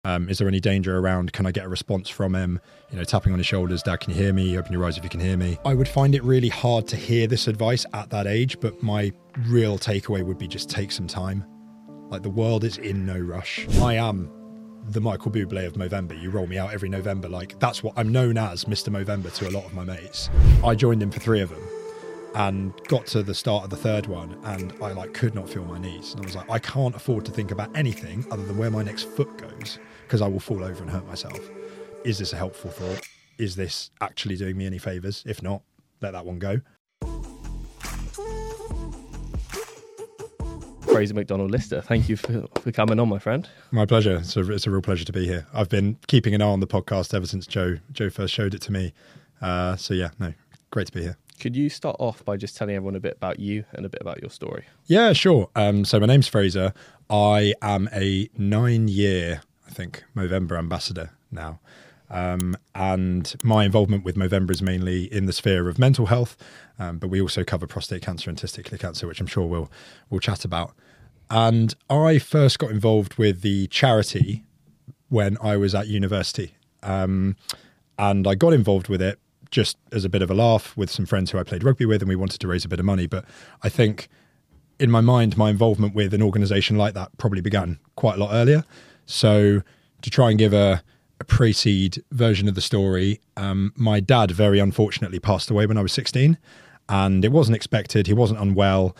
Is there any danger around? Can I get a response from him? Tapping on his shoulders, Dad, can you hear me? Open your eyes if you can hear me. I would find it really hard to hear this advice at that age, but my real takeaway would be just take some time. Like, the world is in no rush. I am the Michael Bublé of Movember. You roll me out every November. Like, that's what I'm known as, Mr. Movember, to a lot of my mates. I joined him for 3 of them and got to the start of the 3rd one, and I could not feel my knees. And I was like, I can't afford to think about anything other than where my next foot goes, because I will fall over and hurt myself. Is this a helpful thought? Is this actually doing me any favours? If not, let that one go. Fraser McDonald-Lister, thank you for coming on, my friend. My pleasure. It's a real pleasure to be here. I've been keeping an eye on the podcast ever since Joe first showed it to me. Great to be here. Could you start off by just telling everyone a bit about you and a bit about your story? Yeah, sure. So my name's Fraser. I am a 9-year, I think, Movember ambassador now. And my involvement with Movember is mainly in the sphere of mental health, but we also cover prostate cancer and testicular cancer, which I'm sure we'll chat about. And I first got involved with the charity when I was at university. And I got involved with it just as a bit of a laugh with some friends who I played rugby with, and we wanted to raise a bit of money. But I think in my mind, my involvement with an organisation like that probably began quite a lot earlier. So to try and give a pre-seed version of the story, my dad very unfortunately passed away when I was 16, and it wasn't expected. He wasn't unwell.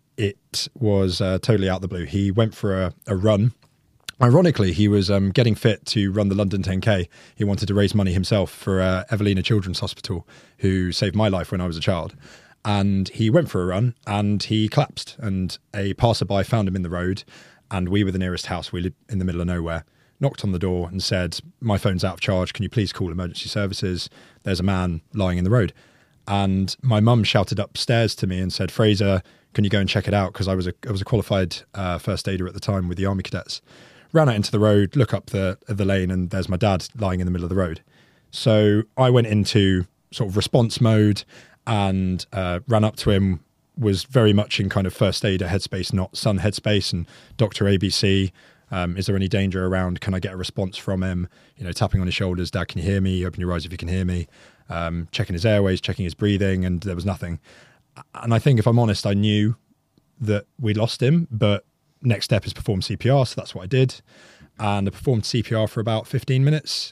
It was totally out of the blue. He went for a run. Ironically, he was getting fit to run the London 10K. He wanted to raise money himself for Evelina Children's Hospital, who saved my life when I was a child. And he went for a run and he collapsed, and a passerby found him in the road, and we were the nearest house. We lived in the middle of nowhere. Knocked on the door and said, my phone's out of charge. Can you please call emergency services? There's a man lying in the road. And my mum shouted upstairs to me and said, Fraser, can you go and check it out? Because I was a qualified first aider at the time with the Army Cadets. Ran out into the road, look up the lane, and there's my dad lying in the middle of the road. So I went into sort of response mode and ran up to him, was very much in kind of first aider headspace, not son headspace, and Dr. ABC. Is there any danger around? Can I get a response from him? Tapping on his shoulders, Dad, can you hear me? Open your eyes if you can hear me. Checking his airways, checking his breathing, and there was nothing. And I think, if I'm honest, I knew that we lost him, but next step is perform CPR, so that's what I did. And I performed CPR for about 15 minutes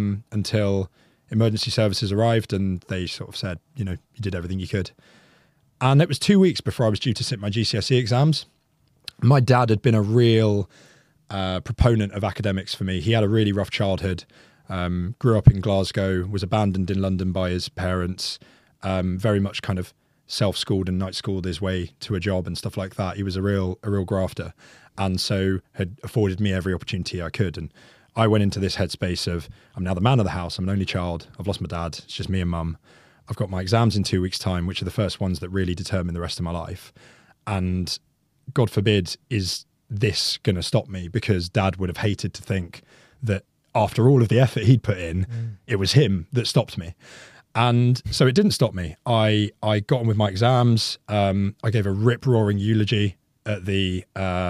until emergency services arrived, and they sort of said, you did everything you could. And it was 2 weeks before I was due to sit my GCSE exams. My dad had been a real proponent of academics for me. He had a really rough childhood, grew up in Glasgow, was abandoned in London by his parents, very much kind of self-schooled and night schooled his way to a job and stuff like that. He was a real grafter, and so had afforded me every opportunity I could. And I went into this headspace of, I'm now the man of the house, I'm an only child, I've lost my dad, it's just me and mum. I've got my exams in 2 weeks' time, which are the first ones that really determine the rest of my life. And God forbid, is this going to stop me? Because Dad would have hated to think that after all of the effort he'd put in, it was him that stopped me. And so it didn't stop me. I got on with my exams. I gave a rip-roaring eulogy at the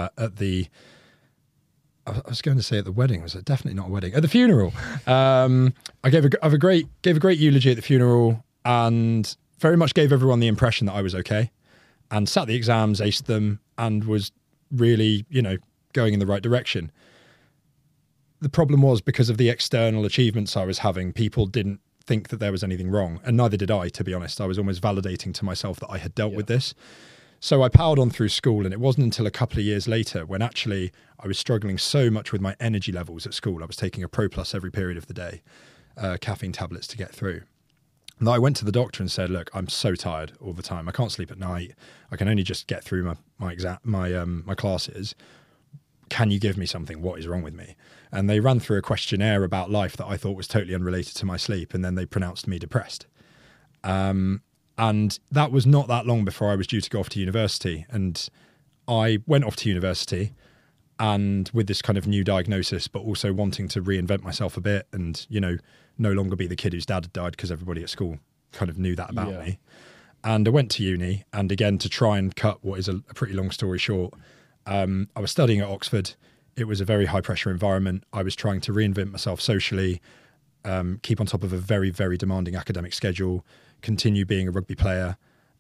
I was going to say at the wedding. Was it definitely not a wedding? At the funeral. I gave a great eulogy at the funeral, and very much gave everyone the impression that I was okay, and sat the exams, aced them, and was really, going in the right direction. The problem was, because of the external achievements I was having, people didn't think that there was anything wrong, and neither did I, to be honest. I was almost validating to myself that I had dealt with this. So I powered on through school, and it wasn't until a couple of years later, when actually I was struggling so much with my energy levels at school. I was taking a Pro Plus every period of the day, caffeine tablets to get through. And I went to the doctor and said, look, I'm so tired all the time. I can't sleep at night. I can only just get through my classes. Can you give me something? What is wrong with me? And they ran through a questionnaire about life that I thought was totally unrelated to my sleep. And then they pronounced me depressed. And that was not that long before I was due to go off to university. And I went off to university, and with this kind of new diagnosis, but also wanting to reinvent myself a bit and, no longer be the kid whose dad had died, because everybody at school kind of knew that about me. And I went to uni, and again, to try and cut what is a pretty long story short, I was studying at Oxford It was a very high pressure environment. I was trying to reinvent myself socially, keep on top of a very, very demanding academic schedule, continue being a rugby player.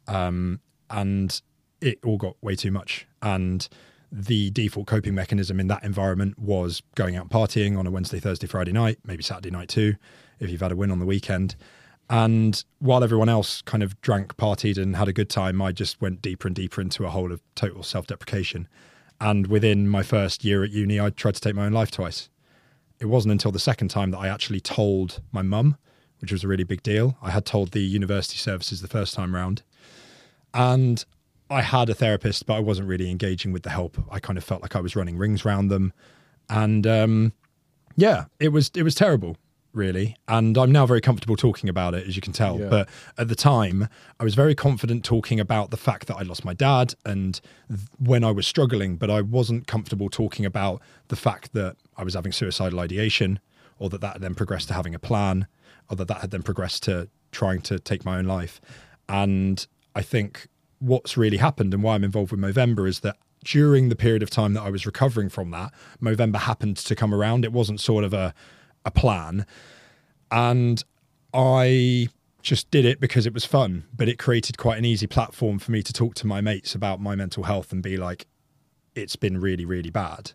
And it all got way too much. And the default coping mechanism in that environment was going out partying on a Wednesday, Thursday, Friday night, maybe Saturday night too, if you've had a win on the weekend. And while everyone else kind of drank, partied and had a good time, I just went deeper and deeper into a hole of total self-deprecation. And within my first year at uni, I tried to take my own life twice. It wasn't until the second time that I actually told my mum, which was a really big deal. I had told the university services the first time round. And I had a therapist, but I wasn't really engaging with the help. I kind of felt like I was running rings around them. And yeah, it was terrible, really. And I'm now very comfortable talking about it, as you can tell. Yeah. But at the time, I was very confident talking about the fact that I lost my dad and when I was struggling, but I wasn't comfortable talking about the fact that I was having suicidal ideation, or that had then progressed to having a plan, or that had then progressed to trying to take my own life. And I think what's really happened and why I'm involved with Movember is that during the period of time that I was recovering from that, Movember happened to come around. It wasn't sort of a plan. And I just did it because it was fun, but it created quite an easy platform for me to talk to my mates about my mental health and be like, it's been really, really bad.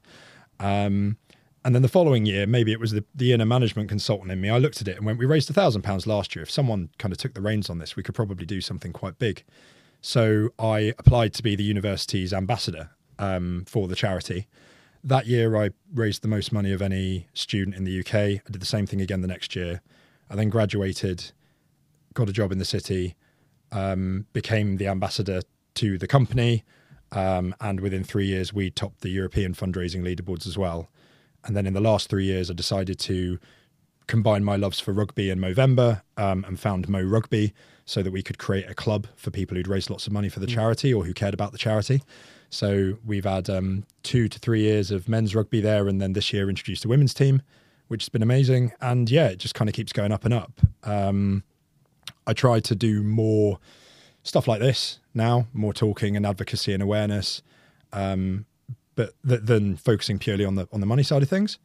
And then the following year, maybe it was the inner management consultant in me, I looked at it and went, we raised £1,000 last year. If someone kind of took the reins on this, we could probably do something quite big. So I applied to be the university's ambassador for the charity. That year, I raised the most money of any student in the UK. I did the same thing again the next year. I then graduated, got a job in the city, became the ambassador to the company. And within 3 years, we topped the European fundraising leaderboards as well. And then in the last 3 years, I decided to combine my loves for rugby and Movember and found Mo Rugby so that we could create a club for people who'd raised lots of money for the charity or who cared about the charity. So we've had 2 to 3 years of men's rugby there, and then this year introduced a women's team, which has been amazing. And yeah, it just kind of keeps going up and up. I try to do more stuff like this now, more talking and advocacy and awareness, but than focusing purely on the money side of things.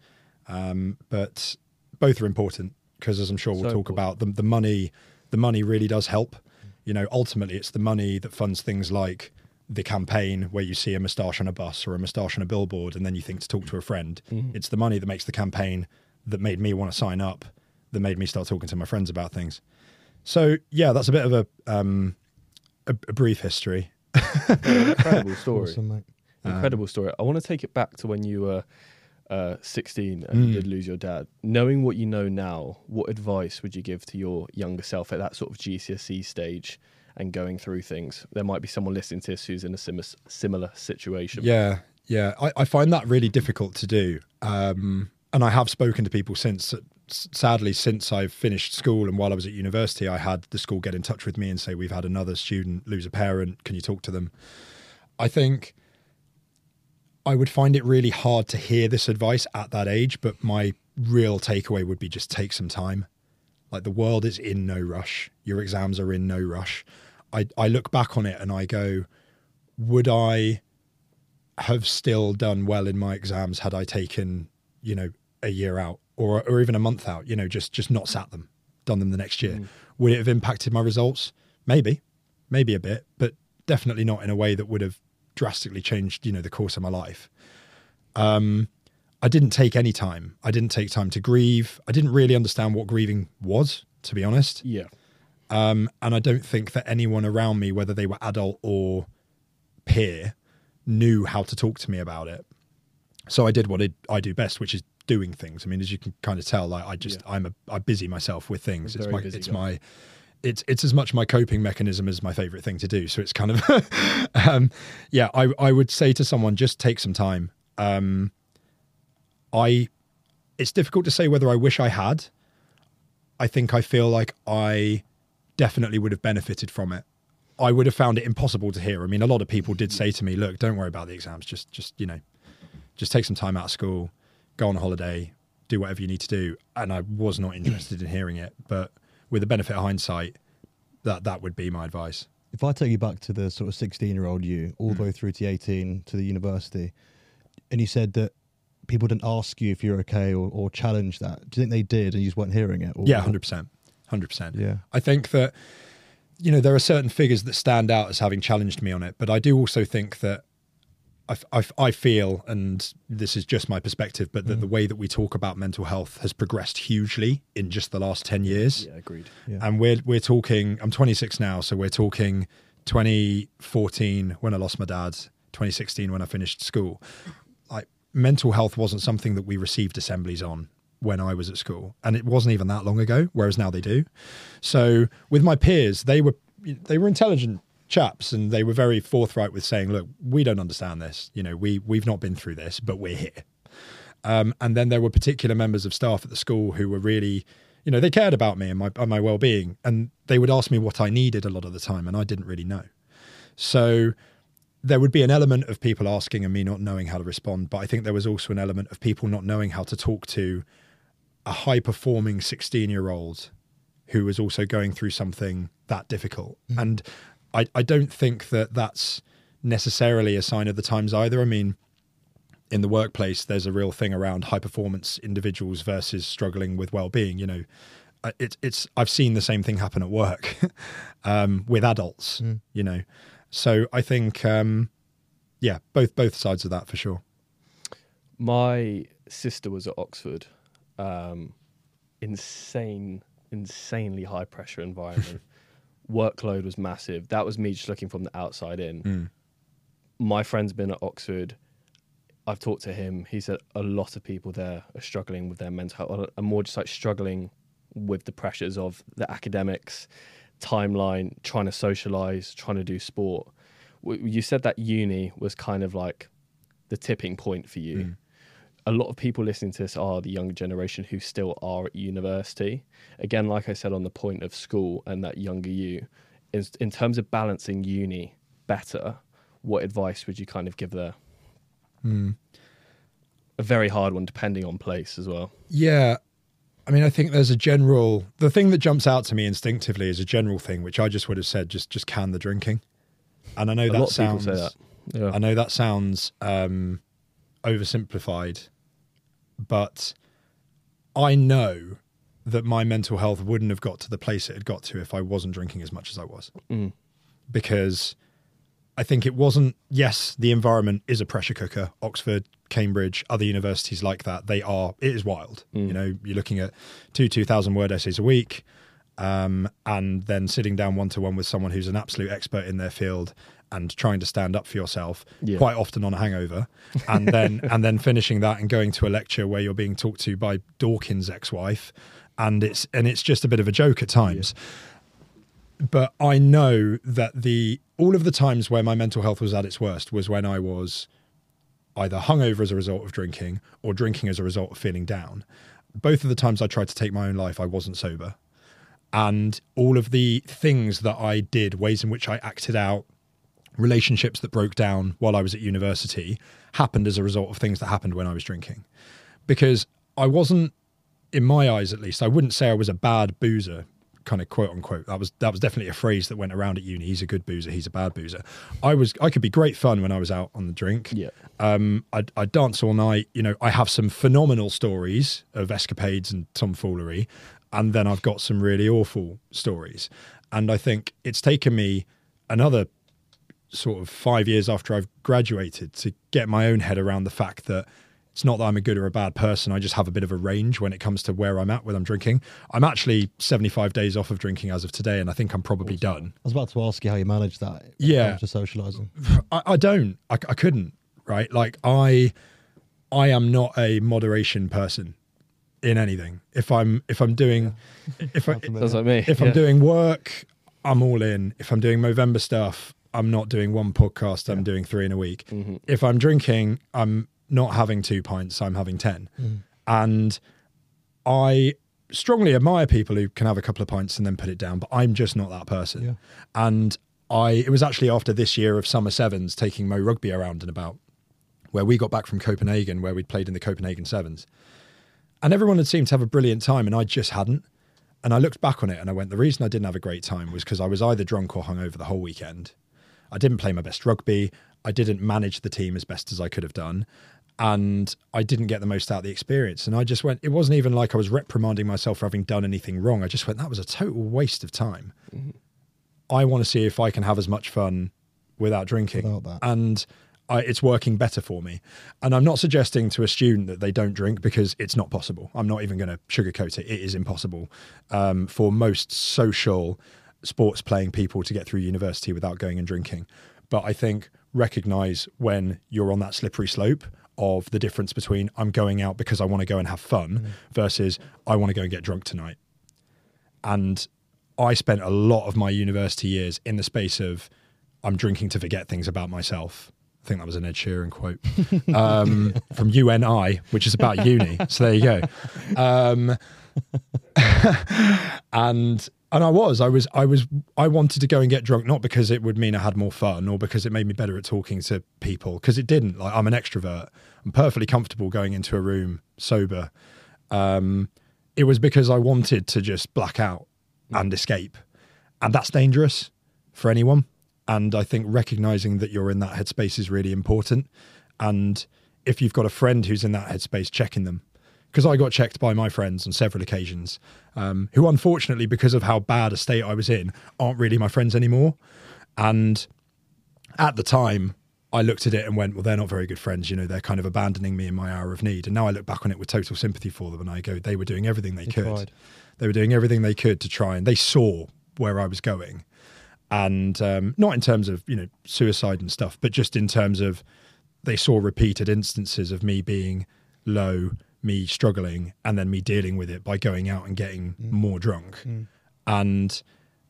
But both are important because, as I'm sure we'll talk about, the money really does help. You know, ultimately it's the money that funds things like the campaign where you see a moustache on a bus or a moustache on a billboard and then you think to talk to a friend. Mm-hmm. It's the money that makes the campaign that made me want to sign up, that made me start talking to my friends about things. So yeah, that's a bit of a brief history. Incredible story. Awesome, mate. Incredible story. I want to take it back to when you were 16 and you did lose your dad. Knowing what you know now, what advice would you give to your younger self at that sort of GCSE stage and going through things? There might be someone listening to this who's in a similar situation. Yeah. I find that really difficult to do. And I have spoken to people since. Sadly, since I've finished school and while I was at university, I had the school get in touch with me and say, we've had another student lose a parent. Can you talk to them? I think I would find it really hard to hear this advice at that age, but my real takeaway would be just take some time. Like, the world is in no rush. Your exams are in no rush. I look back on it and I go, would I have still done well in my exams had I taken, a year out or even a month out, just not sat them, done them the next year? Would it have impacted my results? Maybe a bit, but definitely not in a way that would have drastically changed, the course of my life. I didn't take any time. I didn't take time to grieve. I didn't really understand what grieving was, to be honest. Yeah. And I don't think that anyone around me, whether they were adult or peer, knew how to talk to me about it. So I did what I do best, which is doing things. I mean, as you can kind of tell, like I busy myself with things. It's as much my coping mechanism as my favorite thing to do. So it's kind of, I would say to someone, just take some time. It's difficult to say whether I wish I had. I think I feel like I definitely would have benefited from it. I would have found it impossible to hear. I mean, a lot of people did say to me, look, don't worry about the exams. Just take some time out of school, go on a holiday, do whatever you need to do. And I was not interested in hearing it, but with the benefit of hindsight, that would be my advice. If I take you back to the sort of 16-year-old you, all the way through to 18 to the university, and you said that people didn't ask you if you're okay or challenge that? Do you think they did and you just weren't hearing it? Or, Yeah, 100%. 100%. Yeah. I think that, there are certain figures that stand out as having challenged me on it, but I do also think that I feel, and this is just my perspective, but that the way that we talk about mental health has progressed hugely in just the last 10 years. Yeah, agreed. Yeah. And we're talking, I'm 26 now, so we're talking 2014 when I lost my dad, 2016 when I finished school. Like, mental health wasn't something that we received assemblies on when I was at school, and it wasn't even that long ago, whereas now they do. So with my peers, they were intelligent chaps, and they were very forthright with saying, look, we don't understand this, we've not been through this, but we're here. And then there were particular members of staff at the school who were really, they cared about me and my well-being, and they would ask me what I needed a lot of the time, and I didn't really know. So there would be an element of people asking and me not knowing how to respond, but I think there was also an element of people not knowing how to talk to a high-performing 16-year-old who was also going through something that difficult. And I don't think that that's necessarily a sign of the times either. I mean, in the workplace, there's a real thing around high performance individuals versus struggling with well-being. I've seen the same thing happen at work with adults, So I think, both sides of that for sure. My sister was at Oxford, insanely high pressure environment. Workload was massive. That was me just looking from the outside in. My friend's been at Oxford. I've talked to him. He said a lot of people there are struggling with their mental health, and more just like struggling with the pressures of the academics, timeline, trying to socialize, trying to do sport. You said that uni was kind of like the tipping point for you. A lot of people listening to this are the younger generation who still are at university. Again, like I said on the point of school and that younger you, in terms of balancing uni better, what advice would you kind of give there? A very hard one, depending on place as well. Yeah. I mean, I think there's the thing that jumps out to me instinctively is a general thing, which I just would have said, just can the drinking. And I know that sounds, people say that. Yeah. I know that sounds oversimplified, but I know that my mental health wouldn't have got to the place it had got to if I wasn't drinking as much as I was. Because I think it wasn't, yes, the environment is a pressure cooker. Oxford, Cambridge, other universities like that, it is wild. You're looking at 2,000 word essays a week, and then sitting down one-to-one with someone who's an absolute expert in their field and trying to stand up for yourself, quite often on a hangover, and then finishing that and going to a lecture where you're being talked to by Dawkins' ex-wife, and it's just a bit of a joke at times. But I know that all of the times where my mental health was at its worst was when I was either hungover as a result of drinking or drinking as a result of feeling down. Both of the times I tried to take my own life, I wasn't sober. And all of the things that I did, ways in which I acted out, relationships that broke down while I was at university, happened as a result of things that happened when I was drinking. Because I wasn't, in my eyes at least, I wouldn't say I was a bad boozer, kind of quote unquote. That was definitely a phrase that went around at uni. He's a good boozer, he's a bad boozer. I could be great fun when I was out on the drink. I'd dance all night. I have some phenomenal stories of escapades and tomfoolery, and then I've got some really awful stories. And I think it's taken me another sort of 5 years after I've graduated to get my own head around the fact that it's not that I'm a good or a bad person. I just have a bit of a range when it comes to where I'm at when I'm drinking. I'm actually 75 days off of drinking as of today, and I think I'm probably done. I was about to ask you how you manage that. To socialising. I don't. I couldn't. Right? Like I am not a moderation person in anything. If I'm doing, Sounds like me. If I'm doing work, I'm all in. If I'm doing Movember stuff, I'm not doing one podcast. I'm doing 3 in a week. If I'm drinking, I'm not having 2 pints, I'm having 10. And I strongly admire people who can have a couple of pints and then put it down, but I'm just not that person. And it was actually after this year of Summer Sevens taking Mo Rugby around and about, where we got back from Copenhagen, where we'd played in the Copenhagen Sevens. And everyone had seemed to have a brilliant time, and I just hadn't. And I looked back on it and I went, the reason I didn't have a great time was because I was either drunk or hungover the whole weekend. I didn't play my best rugby. I didn't manage the team as best as I could have done. and I didn't get the most out of the experience. And I just went, it wasn't even like I was reprimanding myself for having done anything wrong. I just went, that was a total waste of time. Mm-hmm. I want to see if I can have as much fun without drinking. Without that. And it's working better for me. And I'm not suggesting to a student that they don't drink, because it's not possible. I'm not even going to sugarcoat it. It is impossible for most social sports playing people to get through university without going and drinking. But I think recognize when you're on that slippery slope of the difference between I'm going out because I want to go and have fun versus I want to go and get drunk tonight. And I spent a lot of my university years in the space of I'm drinking to forget things about myself. I think that was an Ed Sheeran quote from UNI, which is about uni. So there you go. And I wanted to go and get drunk, not because it would mean I had more fun or because it made me better at talking to people, because it didn't. Like, I'm an extrovert. I'm perfectly comfortable going into a room sober. It was because I wanted to just black out and escape. And that's dangerous for anyone. And I think recognizing that you're in that headspace is really important. And if you've got a friend who's in that headspace, checking them. Because I got checked by my friends on several occasions, who unfortunately, because of how bad a state I was in, aren't really my friends anymore. And at the time, I looked at it and went, well, they're not very good friends. You know, they're kind of abandoning me in my hour of need. And now I look back on it with total sympathy for them. And I go, they were doing everything they could. Tried. They were doing everything they could to try, and they saw where I was going. And not in terms of, you know, suicide and stuff, but just in terms of they saw repeated instances of me being low, me struggling, and then me dealing with it by going out and getting more drunk. And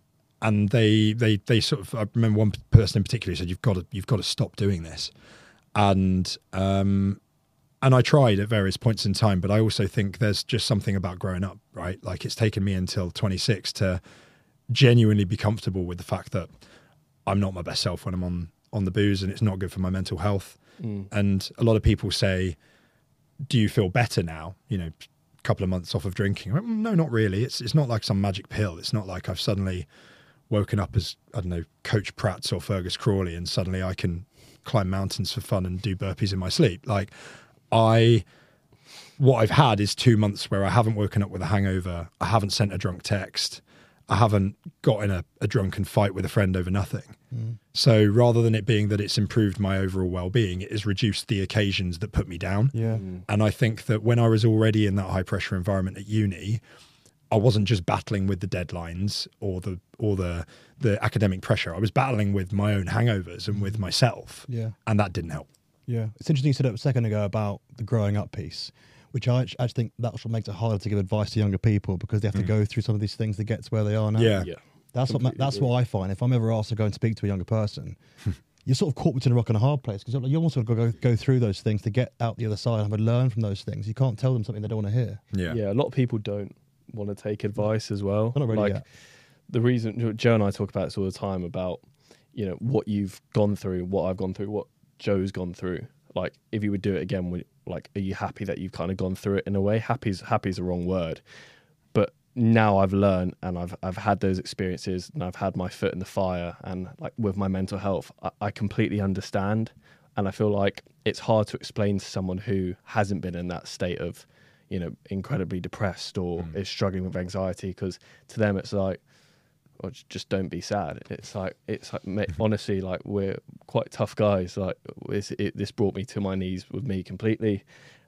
they sort of, I remember one person in particular said, you've got to stop doing this. And I tried at various points in time, but I also think there's just something about growing up, right? Like, it's taken me until 26 to genuinely be comfortable with the fact that I'm not my best self when I'm on the booze, and it's not good for my mental health. And a lot of people say, do you feel better now, you know, a couple of months off of drinking? Like, no, not really. It's not like some magic pill. It's not like I've suddenly woken up as, I don't know, Coach Prats or Fergus Crawley, and suddenly I can climb mountains for fun and do burpees in my sleep. Like, what I've had is 2 months where I haven't woken up with a hangover. I haven't sent a drunk text. I haven't got in a drunken fight with a friend over nothing. So rather than it being that it's improved my overall well-being, it has reduced the occasions that put me down. Yeah. And I think that when I was already in that high pressure environment at uni, I wasn't just battling with the deadlines or the academic pressure. I was battling with my own hangovers and with myself. Yeah. And that didn't help. Yeah. It's interesting you said a second ago about the growing up piece, which I actually think that's what makes it harder to give advice to younger people, because they have to go through some of these things to get to where they are now. Yeah. That's what I find. If I'm ever asked to go and speak to a younger person, you're sort of caught between a rock and a hard place, because you almost got to go through those things to get out the other side and have a learn from those things. You can't tell them something they don't want to hear. Yeah, a lot of people don't want to take advice as well. Not really like yet. the reason Joe and I talk about this all the time about, you know, what you've gone through, what I've gone through, what Joe's gone through. Like, if you would do it again, like, are you happy that you've kind of gone through it in a way? Happy's the wrong word, but now I've learned, and I've had those experiences, and I've had my foot in the fire, and like with my mental health, I completely understand. And I feel like it's hard to explain to someone who hasn't been in that state of, you know, incredibly depressed or is struggling with anxiety, because to them it's like, well, just don't be sad. It's like mate, honestly, like, we're quite tough guys. Like, this brought me to my knees with me completely.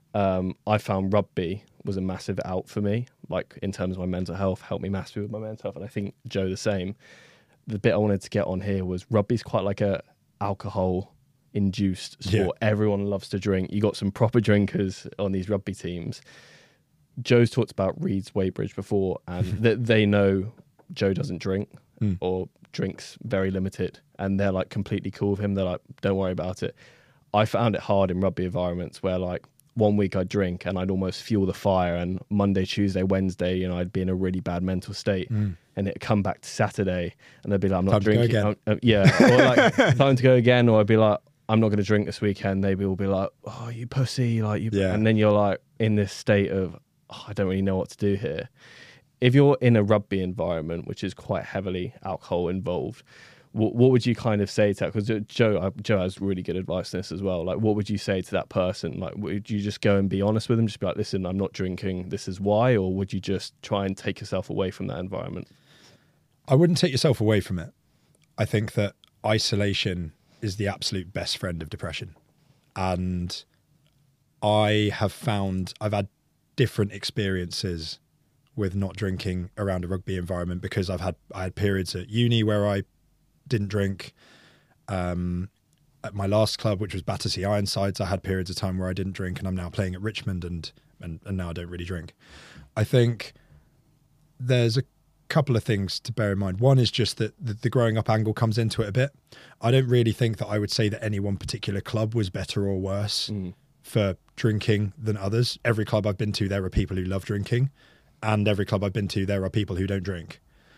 I found rugby was a massive out for me, like, in terms of my mental health, helped me massively with my mental health, and I think Joe the same. The bit I wanted to get on here was rugby's quite like a alcohol induced sport. Yeah. Everyone loves to drink. You got some proper drinkers on these rugby teams. Joe's talked about Reeds Weybridge before, and they know Joe doesn't drink or drinks very limited, and they're like completely cool with him. They're like, don't worry about it. I found it hard in rugby environments where, like, 1 week I'd drink and I'd almost fuel the fire, and Monday, Tuesday, Wednesday, you know, I'd be in a really bad mental state, and it'd come back to Saturday and they'd be like, I'm not drinking. Or like, time to go again. Or I'd be like, I'm not going to drink this weekend. They'd all be like, oh, you pussy. Like, and then you're like in this state of, oh, I don't really know what to do here. If you're in a rugby environment, which is quite heavily alcohol involved, what would you kind of say to that? Because Joe has really good advice on this as well. Like, what would you say to that person? Like, would you just go and be honest with them? Just be like, listen, I'm not drinking. This is why. Or would you just try and take yourself away from that environment? I wouldn't take yourself away from it. I think that isolation is the absolute best friend of depression. And I have found I've had different experiences with not drinking around a rugby environment, because I had periods at uni where I didn't drink. At my last club, which was Battersea Ironsides, I had periods of time where I didn't drink, and I'm now playing at Richmond and now I don't really drink. I think there's a couple of things to bear in mind. One is just that the growing up angle comes into it a bit. I don't really think that I would say that any one particular club was better or worse for drinking than others. Every club I've been to, there are people who love drinking, and every club I've been to, there are people who don't drink.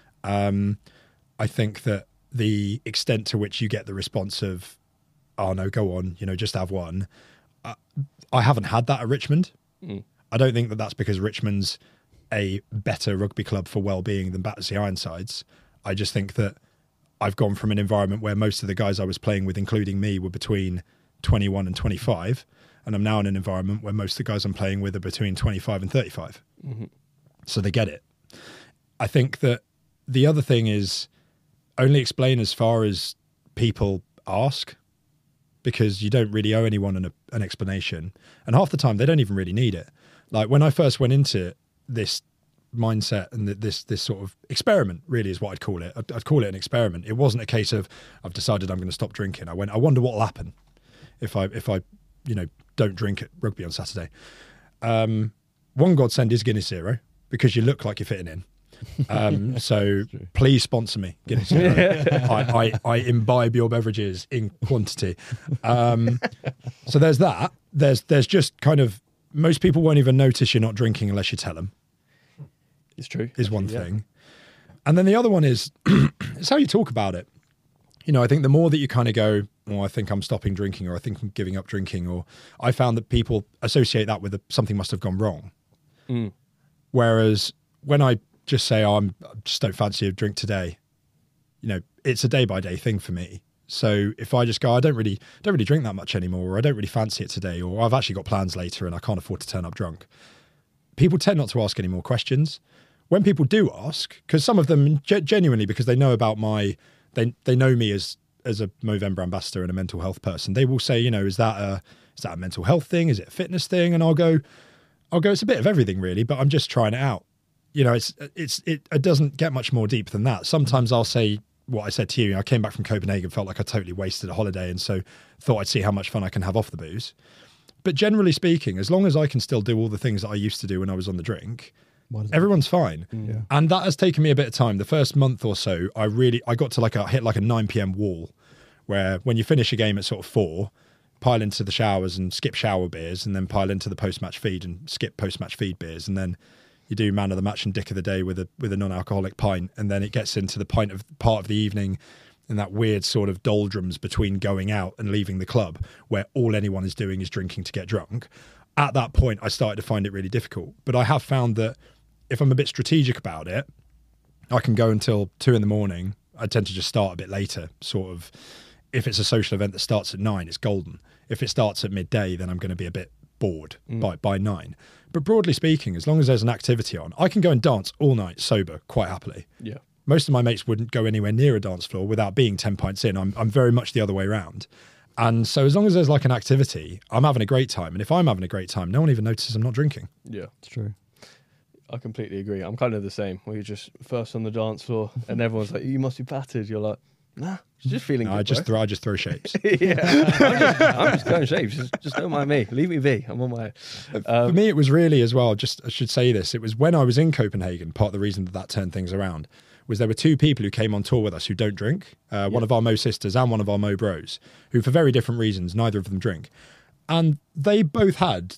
I think that the extent to which you get the response of, oh no, go on, just have one. I haven't had that at Richmond. I don't think that that's because Richmond's a better rugby club for well-being than Battersea Ironsides. I just think that I've gone from an environment where most of the guys I was playing with, including me, were between 21 and 25. And I'm now in an environment where most of the guys I'm playing with are between 25 and 35. So they get it. I think that the other thing is only explain as far as people ask, because you don't really owe anyone an explanation. And half the time they don't even really need it. Like when I first went into this mindset and this sort of experiment, really is what I'd call it. I'd call it an experiment. It wasn't a case of I've decided I'm going to stop drinking. I wonder what will happen if I don't drink at rugby on Saturday. One godsend is Guinness Zero, because you look like you're fitting in. So please sponsor me, Guinness Zero. I imbibe your beverages in quantity. So there's that. There's just kind of, most people won't even notice you're not drinking unless you tell them. It's true. Is one thing. And then the other one is it's how you talk about it. I think the more that you kind of go, oh, I think I'm stopping drinking, or I think I'm giving up drinking, or I found that people associate that with something must have gone wrong. Whereas when I just say, oh, I just don't fancy a drink today, it's a day by day thing for me. So if I just go, I don't really drink that much anymore, or I don't really fancy it today, or I've actually got plans later and I can't afford to turn up drunk, people tend not to ask any more questions. When people do ask, because some of them genuinely, because they know about they know me as a Movember ambassador and a mental health person, they will say, is that a mental health thing? Is it a fitness thing? And I'll go, it's a bit of everything really, but I'm just trying it out. It doesn't get much more deep than that. Sometimes I'll say what I said to you. I came back from Copenhagen, felt like I totally wasted a holiday, and so thought I'd see how much fun I can have off the booze. But generally speaking, as long as I can still do all the things that I used to do when I was on the drink, everyone's fine. Yeah. And that has taken me a bit of time. The first month or so, I got to hit like a 9 p.m. wall, where when you finish a game at sort of 4, pile into the showers and skip shower beers, and then pile into the post-match feed and skip post-match feed beers, and then you do man of the match and dick of the day with a non-alcoholic pint, and then it gets into the part of the evening in that weird sort of doldrums between going out and leaving the club, where all anyone is doing is drinking to get drunk. At that point, I started to find it really difficult. But I have found that if I'm a bit strategic about it, I can go until 2 a.m. I tend to just start a bit later, sort of. If it's a social event that starts at 9, it's golden. If it starts at midday, then I'm going to be a bit bored by 9. But broadly speaking, as long as there's an activity on, I can go and dance all night sober quite happily. Yeah. Most of my mates wouldn't go anywhere near a dance floor without being 10 pints in. I'm very much the other way around. And so as long as there's like an activity, I'm having a great time. And if I'm having a great time, no one even notices I'm not drinking. Yeah. It's true. I completely agree. I'm kind of the same, where you're just first on the dance floor and everyone's like, you must be battered. You're like, nah, just feeling good, I just throw shapes. Yeah, I'm just going shapes. Just don't mind me. Leave me be. I'm on my... For me, it was really as well, I should say this, it was when I was in Copenhagen, part of the reason that turned things around was there were 2 people who came on tour with us who don't drink. One of our Mo sisters and one of our Mo bros, who for very different reasons, neither of them drink. And they both had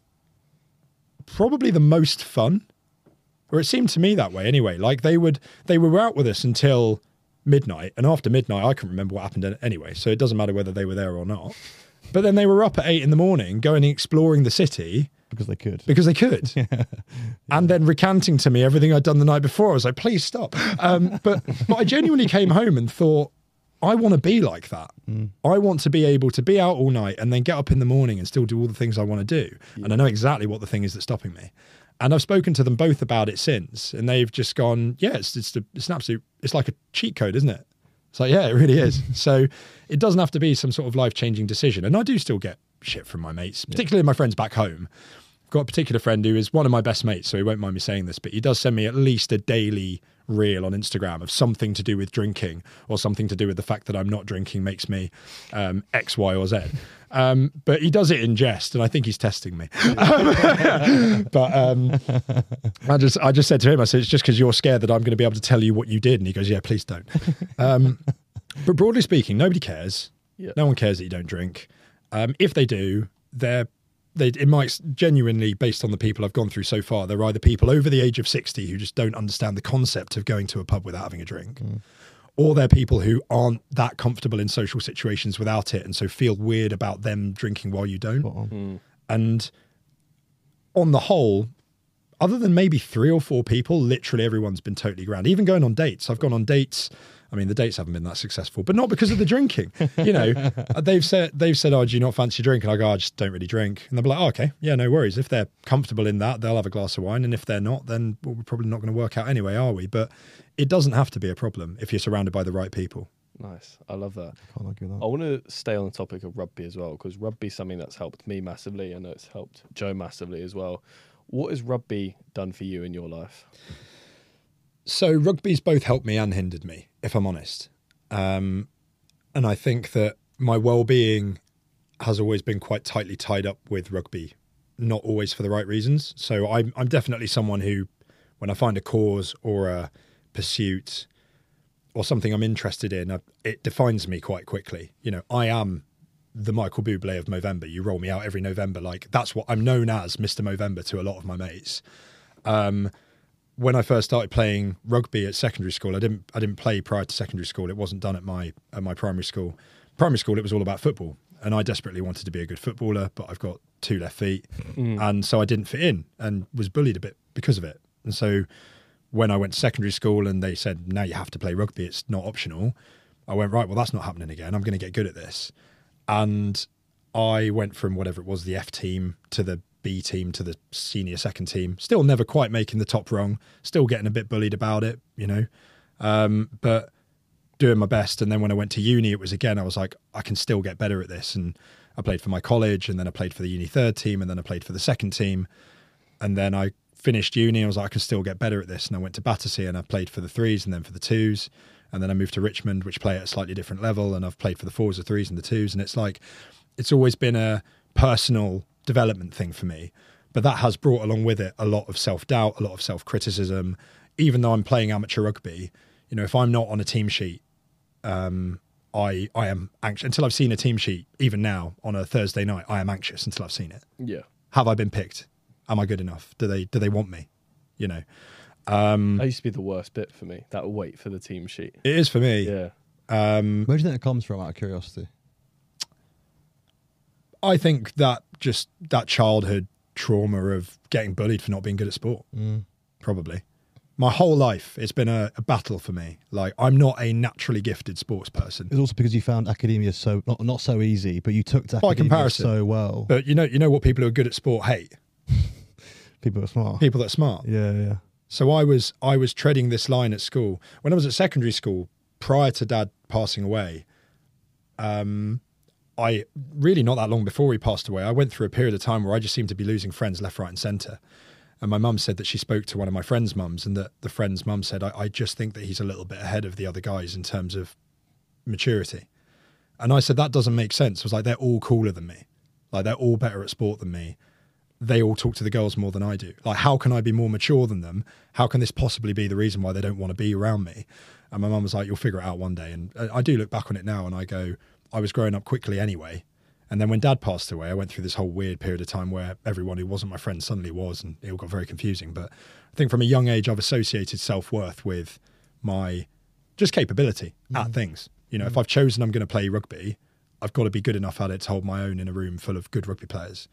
probably the most fun, or it seemed to me that way anyway. Like they were out with us until midnight, and after midnight I couldn't remember what happened anyway, so it doesn't matter whether they were there or not. But then they were up at 8 a.m. going and exploring the city because they could. Yeah. And then recanting to me everything I'd done the night before. I was like, please stop. But I genuinely came home and thought, I want to be like that. I want to be able to be out all night and then get up in the morning and still do all the things I want to do. Yeah. And I know exactly what the thing is that's stopping me. And I've spoken to them both about it since, and they've just gone, yeah, it's an absolute, it's like a cheat code, isn't it? It's like, yeah, it really is. So it doesn't have to be some sort of life-changing decision. And I do still get shit from my mates, particularly my friends back home. I've got a particular friend who is one of my best mates, so he won't mind me saying this, but he does send me at least a daily reel on Instagram of something to do with drinking or something to do with the fact that I'm not drinking makes me X, Y, or Z. But he does it in jest, and I think he's testing me. But I just said to him, I said, it's just because you're scared that I'm going to be able to tell you what you did. And he goes, yeah, please don't. But broadly speaking, nobody cares. Yeah. No one cares that you don't drink. If they do, it might genuinely, based on the people I've gone through so far, they're either people over the age of 60 who just don't understand the concept of going to a pub without having a drink, or they're people who aren't that comfortable in social situations without it and so feel weird about them drinking while you don't. And on the whole, other than maybe 3 or 4 people, literally everyone's been totally grand. Even going on dates. I've gone on dates. I mean, the dates haven't been that successful, but not because of the drinking. You know, they've said, oh, do you not fancy a drink? And I go, I just don't really drink. And they'll be like, oh, okay, yeah, no worries. If they're comfortable in that, they'll have a glass of wine. And if they're not, then we're probably not going to work out anyway, are we? But it doesn't have to be a problem if you're surrounded by the right people. Nice. I love that. Can't argue that. I want to stay on the topic of rugby as well, because rugby is something that's helped me massively. I know it's helped Joe massively as well. What has rugby done for you in your life? So rugby's both helped me and hindered me, if I'm honest. And I think that my well-being has always been quite tightly tied up with rugby, not always for the right reasons. So I'm definitely someone who, when I find a cause or a pursuit or something I'm interested in, it defines me quite quickly. You know, I am the Michael Bublé of Movember. You roll me out every November. Like, that's what I'm known as, Mr. Movember, to a lot of my mates. When I first started playing rugby at secondary school, I didn't play prior to secondary school. It wasn't done at my primary school. Primary school, it was all about football, and I desperately wanted to be a good footballer, but I've got 2 left feet, and so I didn't fit in and was bullied a bit because of it. And so when I went to secondary school and they said, now you have to play rugby, it's not optional, I went, right, well, that's not happening again. I'm going to get good at this. And I went from whatever it was, the F team to the B team to the senior second team, still never quite making the top rung, still getting a bit bullied about it, you know, but doing my best. And then when I went to uni, it was again, I was like, I can still get better at this. And I played for my college, and then I played for the uni third team, and then I played for the second team. And then I finished uni, I was like, I can still get better at this. And I went to Battersea and I played for the 3s and then for the 2s. And then I moved to Richmond, which play at a slightly different level. And I've played for the 4s, the 3s and the 2s. And it's like, it's always been a personal development thing for me, but that has brought along with it a lot of self-doubt, a lot of self-criticism. Even though I'm playing amateur rugby, you know, if I'm not on a team sheet, I am anxious until I've seen a team sheet. Even now on a Thursday night, I am anxious until I've seen it. Yeah. Have I been picked? Am I good enough? Do they want me? You know, that used to be the worst bit for me, that wait for the team sheet. It is for me. Yeah. Where do you think it comes from, out of curiosity? I think that just that childhood trauma of getting bullied for not being good at sport, probably. My whole life, it's been a battle for me. Like, I'm not a naturally gifted sports person. It's also because you found academia so not so easy, but you took to by academia comparison so well. But you know what people who are good at sport hate? People that are smart. People that are smart. Yeah. So I was treading this line at school when I was at secondary school prior to Dad passing away. I really, not that long before he passed away, I went through a period of time where I just seemed to be losing friends left, right and centre. And my mum said that she spoke to one of my friends' mums, and that the friend's mum said, I just think that he's a little bit ahead of the other guys in terms of maturity. And I said, that doesn't make sense. I was like, they're all cooler than me. Like, they're all better at sport than me. They all talk to the girls more than I do. Like, how can I be more mature than them? How can this possibly be the reason why they don't want to be around me? And my mum was like, you'll figure it out one day. And I do look back on it now and I go, I was growing up quickly anyway. And then when Dad passed away, I went through this whole weird period of time where everyone who wasn't my friend suddenly was, and it all got very confusing. But I think from a young age, I've associated self-worth with my just capability at things. You know, if I've chosen I'm going to play rugby, I've got to be good enough at it to hold my own in a room full of good rugby players.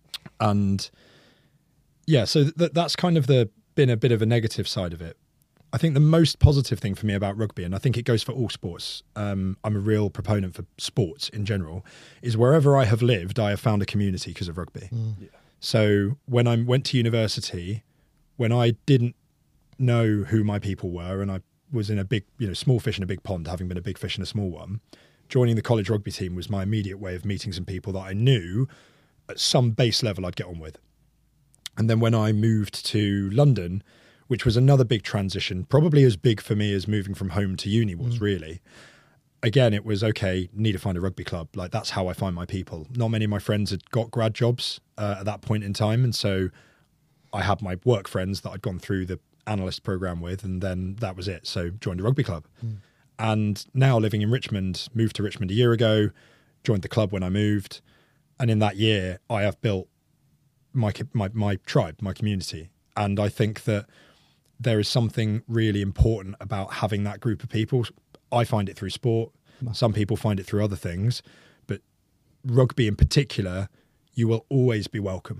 And yeah, so that's kind of been a bit of a negative side of it. I think the most positive thing for me about rugby, and I think it goes for all sports, I'm a real proponent for sports in general, is wherever I have lived, I have found a community because of rugby. Yeah. So when I went to university, when I didn't know who my people were, and I was in a big, small fish in a big pond, having been a big fish in a small one, joining the college rugby team was my immediate way of meeting some people that I knew at some base level I'd get on with. And then when I moved to London, which was another big transition, probably as big for me as moving from home to uni was really. Again, it was, okay, need to find a rugby club. Like, that's how I find my people. Not many of my friends had got grad jobs at that point in time. And so I had my work friends that I'd gone through the analyst program with, and then that was it. So joined a rugby club. And now living in Richmond, moved to Richmond a year ago, joined the club when I moved. And in that year, I have built my tribe, my community. And I think that there is something really important about having that group of people. I find it through sport. Some people find it through other things. But rugby in particular, you will always be welcome.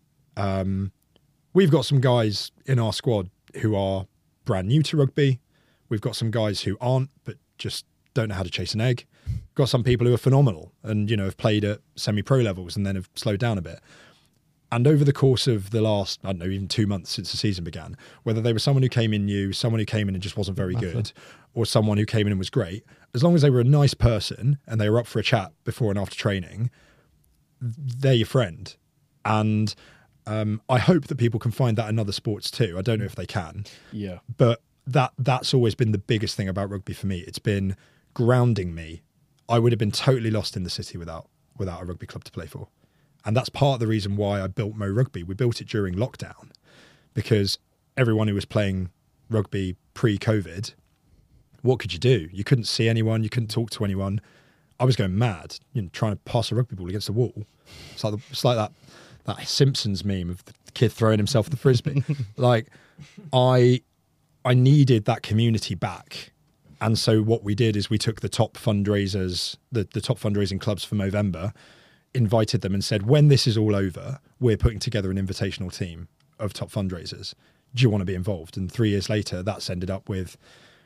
We've got some guys in our squad who are brand new to rugby. We've got some guys who aren't, but just don't know how to chase an egg. Got some people who are phenomenal and, have played at semi-pro levels and then have slowed down a bit. And over the course of the last, I don't know, even 2 months since the season began, whether they were someone who came in new, someone who came in and just wasn't very good, or someone who came in and was great, as long as they were a nice person and they were up for a chat before and after training, they're your friend. And I hope that people can find that in other sports too. I don't know if they can. Yeah. But that's always been the biggest thing about rugby for me. It's been grounding me. I would have been totally lost in the city without a rugby club to play for. And that's part of the reason why I built Mo Rugby. We built it during lockdown because everyone who was playing rugby pre-COVID, what could you do? You couldn't see anyone. You couldn't talk to anyone. I was going mad, trying to pass a rugby ball against the wall. It's like that Simpsons meme of the kid throwing himself the frisbee. Like, I needed that community back. And so what we did is we took the top fundraisers, the top fundraising clubs for Movember, invited them and said, when this is all over, we're putting together an invitational team of top fundraisers. Do you want to be involved? And 3 years later, that's ended up with,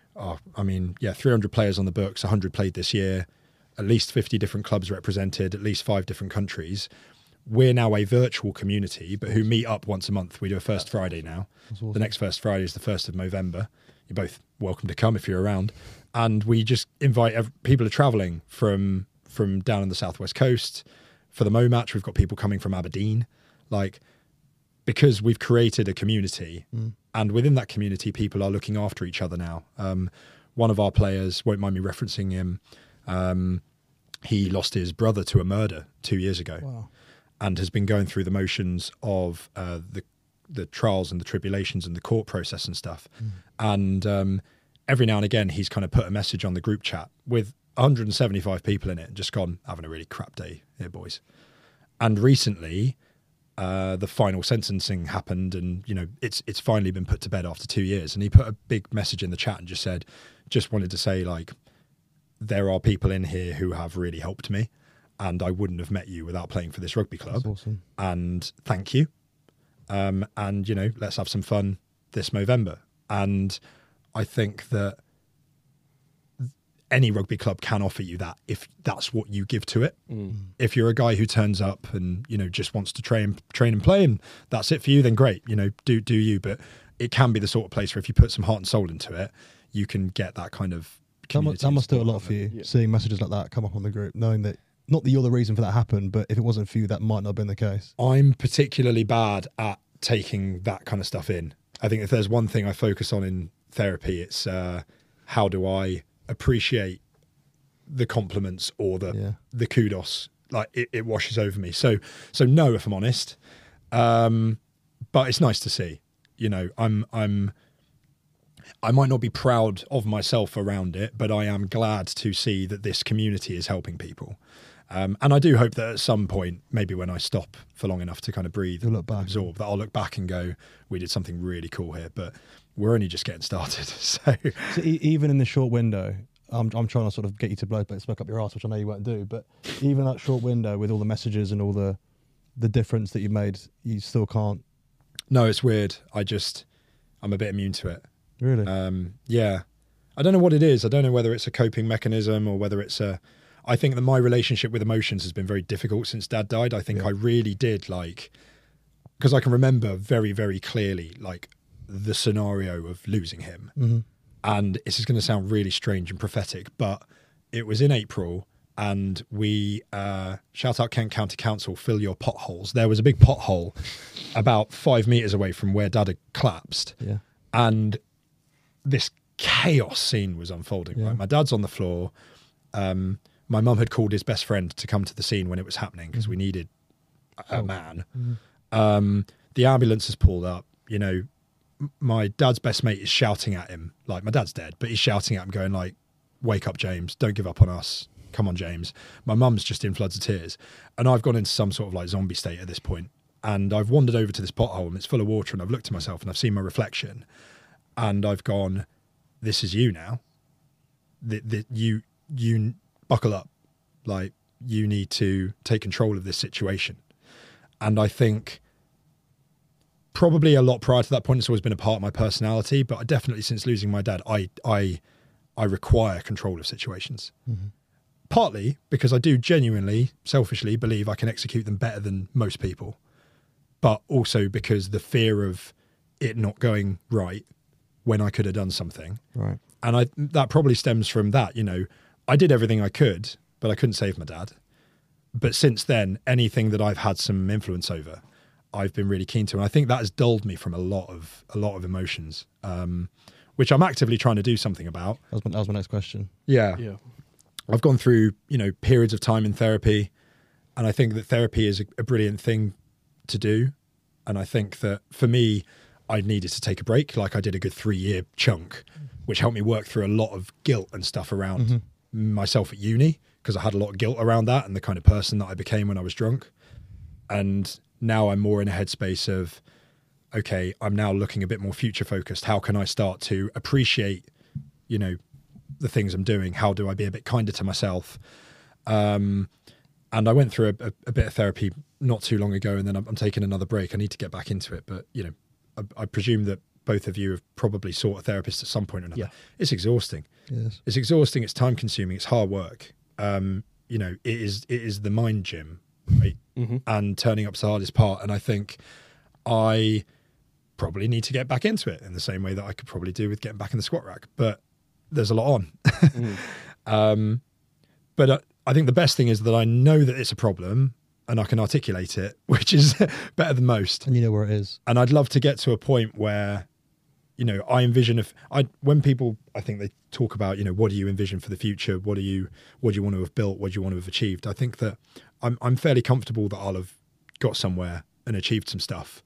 300 players on the books, 100 played this year, at least 50 different clubs represented, at least 5 different countries. We're now a virtual community, but who meet up once a month. We do a first Friday now. Awesome. The next first Friday is the 1st of November. You're both welcome to come if you're around. And we just invite people are travelling from down on the southwest coast. For the Mo match, we've got people coming from Aberdeen. Because we've created a community, and within that community, people are looking after each other now. One of our players, won't mind me referencing him, he lost his brother to a murder 2 years ago. Wow. And has been going through the motions of the trials and the tribulations and the court process and stuff. And every now and again, he's kind of put a message on the group chat with 175 people in it and just gone, having a really crap day here, boys. And recently, the final sentencing happened and, it's finally been put to bed after 2 years. And he put a big message in the chat and just wanted to say, there are people in here who have really helped me. And I wouldn't have met you without playing for this rugby club. That's awesome. And thank you. And, let's have some fun this Movember. And I think that any rugby club can offer you that if that's what you give to it. If you're a guy who turns up and, just wants to train and play and that's it for you, then great, do you. But it can be the sort of place where if you put some heart and soul into it, you can get that kind of community. That must do a lot for you, seeing messages like that come up on the group, knowing that not that you're the reason for that happened, but if it wasn't for you, that might not have been the case. I'm particularly bad at taking that kind of stuff in. I think if there's one thing I focus on in therapy, it's how do I appreciate the compliments or the kudos. It washes over me. So no, if I'm honest. But it's nice to see. I might not be proud of myself around it, but I am glad to see that this community is helping people. And I do hope that at some point, maybe when I stop for long enough to kind of breathe and absorb, that I'll look back and go, we did something really cool here, but we're only just getting started. So even in the short window, I'm trying to sort of get you to blow smoke up your ass, which I know you won't do, but even that short window with all the messages and all the difference that you made, you still can't. No, it's weird. I'm a bit immune to it. Really? Yeah. I don't know what it is. I don't know whether it's a coping mechanism or whether it's I think that my relationship with emotions has been very difficult since Dad died. I think I really did, like, because I can remember very, very clearly, like, the scenario of losing him. Mm-hmm. And this is going to sound really strange and prophetic, but it was in April, and we, shout out Kent County Council, fill your potholes. There was a big pothole about 5 meters away from where Dad had collapsed. Yeah. And this chaos scene was unfolding. Yeah. Right? My dad's on the floor. My mum had called his best friend to come to the scene when it was happening because we needed a man. The ambulance has pulled up. You know, my dad's best mate is shouting at him. Like, my dad's dead, but he's shouting at him going like, wake up, James. Don't give up on us. Come on, James. My mum's just in floods of tears. And I've gone into some sort of like zombie state at this point. And I've wandered over to this pothole and it's full of water, and I've looked at myself and I've seen my reflection. And I've gone, this is you now. You buckle up. Like, you need to take control of this situation. And I think probably a lot prior to that point, it's always been a part of my personality, but definitely since losing my dad, I require control of situations. Mm-hmm. Partly because I do genuinely, selfishly believe I can execute them better than most people, but also because the fear of it not going right when I could have done something. Right. And that probably stems from that. You know, I did everything I could, but I couldn't save my dad. But since then, anything that I've had some influence over, I've been really keen to. And I think that has dulled me from a lot of emotions, which I'm actively trying to do something about. That was my next question. Yeah. I've gone through, you know, periods of time in therapy, and I think that therapy is a brilliant thing to do. And I think that for me, I needed to take a break. Like, I did a good 3-year chunk, which helped me work through a lot of guilt and stuff around myself at uni, because I had a lot of guilt around that and the kind of person that I became when I was drunk. And now I'm more in a headspace of, okay, I'm now looking a bit more future focused. How can I start to appreciate, you know, the things I'm doing? How do I be a bit kinder to myself? And I went through a bit of therapy not too long ago, and then I'm taking another break. I need to get back into it. But, you know, I presume that both of you have probably sought a therapist at some point or another. Yeah. It's exhausting. Yes. It's exhausting. It's time consuming. It's hard work. You know, it is the mind gym, right? Mm-hmm. And turning up's the hardest part. And I think I probably need to get back into it in the same way that I could probably do with getting back in the squat rack. But there's a lot on. But I think the best thing is that I know that it's a problem and I can articulate it, which is better than most. And you know where it is. And I'd love to get to a point where, you know, I envision when people, I think they talk about, you know, what do you envision for the future? What do you want to have built? What do you want to have achieved? I think that I'm fairly comfortable that I'll have got somewhere and achieved some stuff.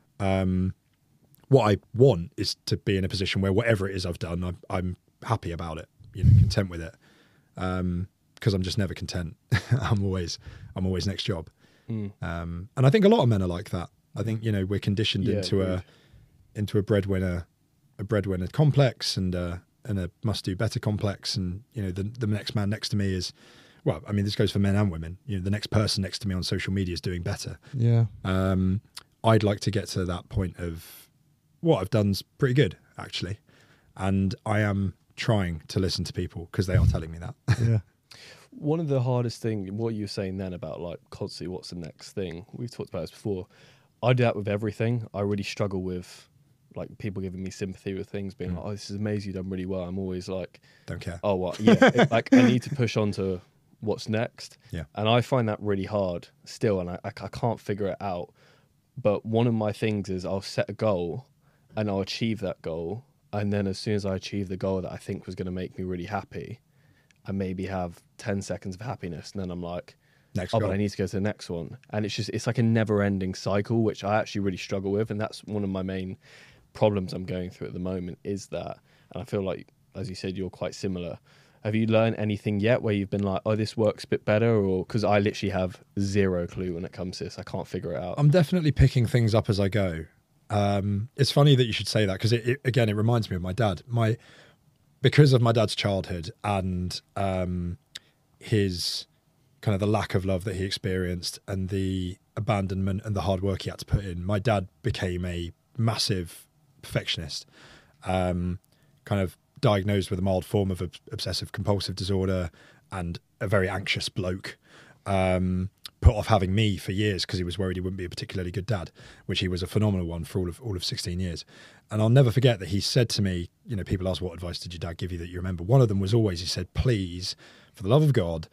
What I want is to be in a position where whatever it is I've done, I'm happy about it, you know, content with it. Because I'm just never content. I'm always next job. And I think a lot of men are like that. I think, you know, we're conditioned into a breadwinner complex and a must do better complex. And, you know, the next man next to me is, well, I mean, this goes for men and women. You know, the next person next to me on social media is doing better. Yeah. I'd like to get to that point of what I've done's pretty good, actually. And I am trying to listen to people because they are telling me that. Yeah. One of the hardest things, what you were saying then about like constantly what's the next thing, we've talked about this before. I do that with everything. I really struggle with like people giving me sympathy with things, being like, oh, this is amazing, you've done really well. I'm always like, don't care. Oh, well, yeah. Like, I need to push on to what's next. Yeah. And I find that really hard still, and I can't figure it out. But one of my things is I'll set a goal and I'll achieve that goal. And then as soon as I achieve the goal that I think was going to make me really happy, I maybe have 10 seconds of happiness. And then I'm like, next but goal. I need to go to the next one. And it's like a never ending cycle, which I actually really struggle with. And that's one of my main problems I'm going through at the moment is that. And I feel like, as you said, you're quite similar. Have you learned anything yet where you've been like, oh, this works a bit better? Or because I literally have zero clue when it comes to this. I can't figure it out. I'm definitely picking things up as I go. It's funny that you should say that because it reminds me of my dad. Because of my dad's childhood and his kind of the lack of love that he experienced and the abandonment and the hard work he had to put in, my dad became a massive perfectionist. kind of diagnosed with a mild form of obsessive compulsive disorder, and a very anxious bloke. Put off having me for years because he was worried he wouldn't be a particularly good dad, which he was a phenomenal one for all of 16 years. And I'll never forget that he said to me, you know, people ask, what advice did your dad give you that you remember? One of them was always, he said, please, for the love of God,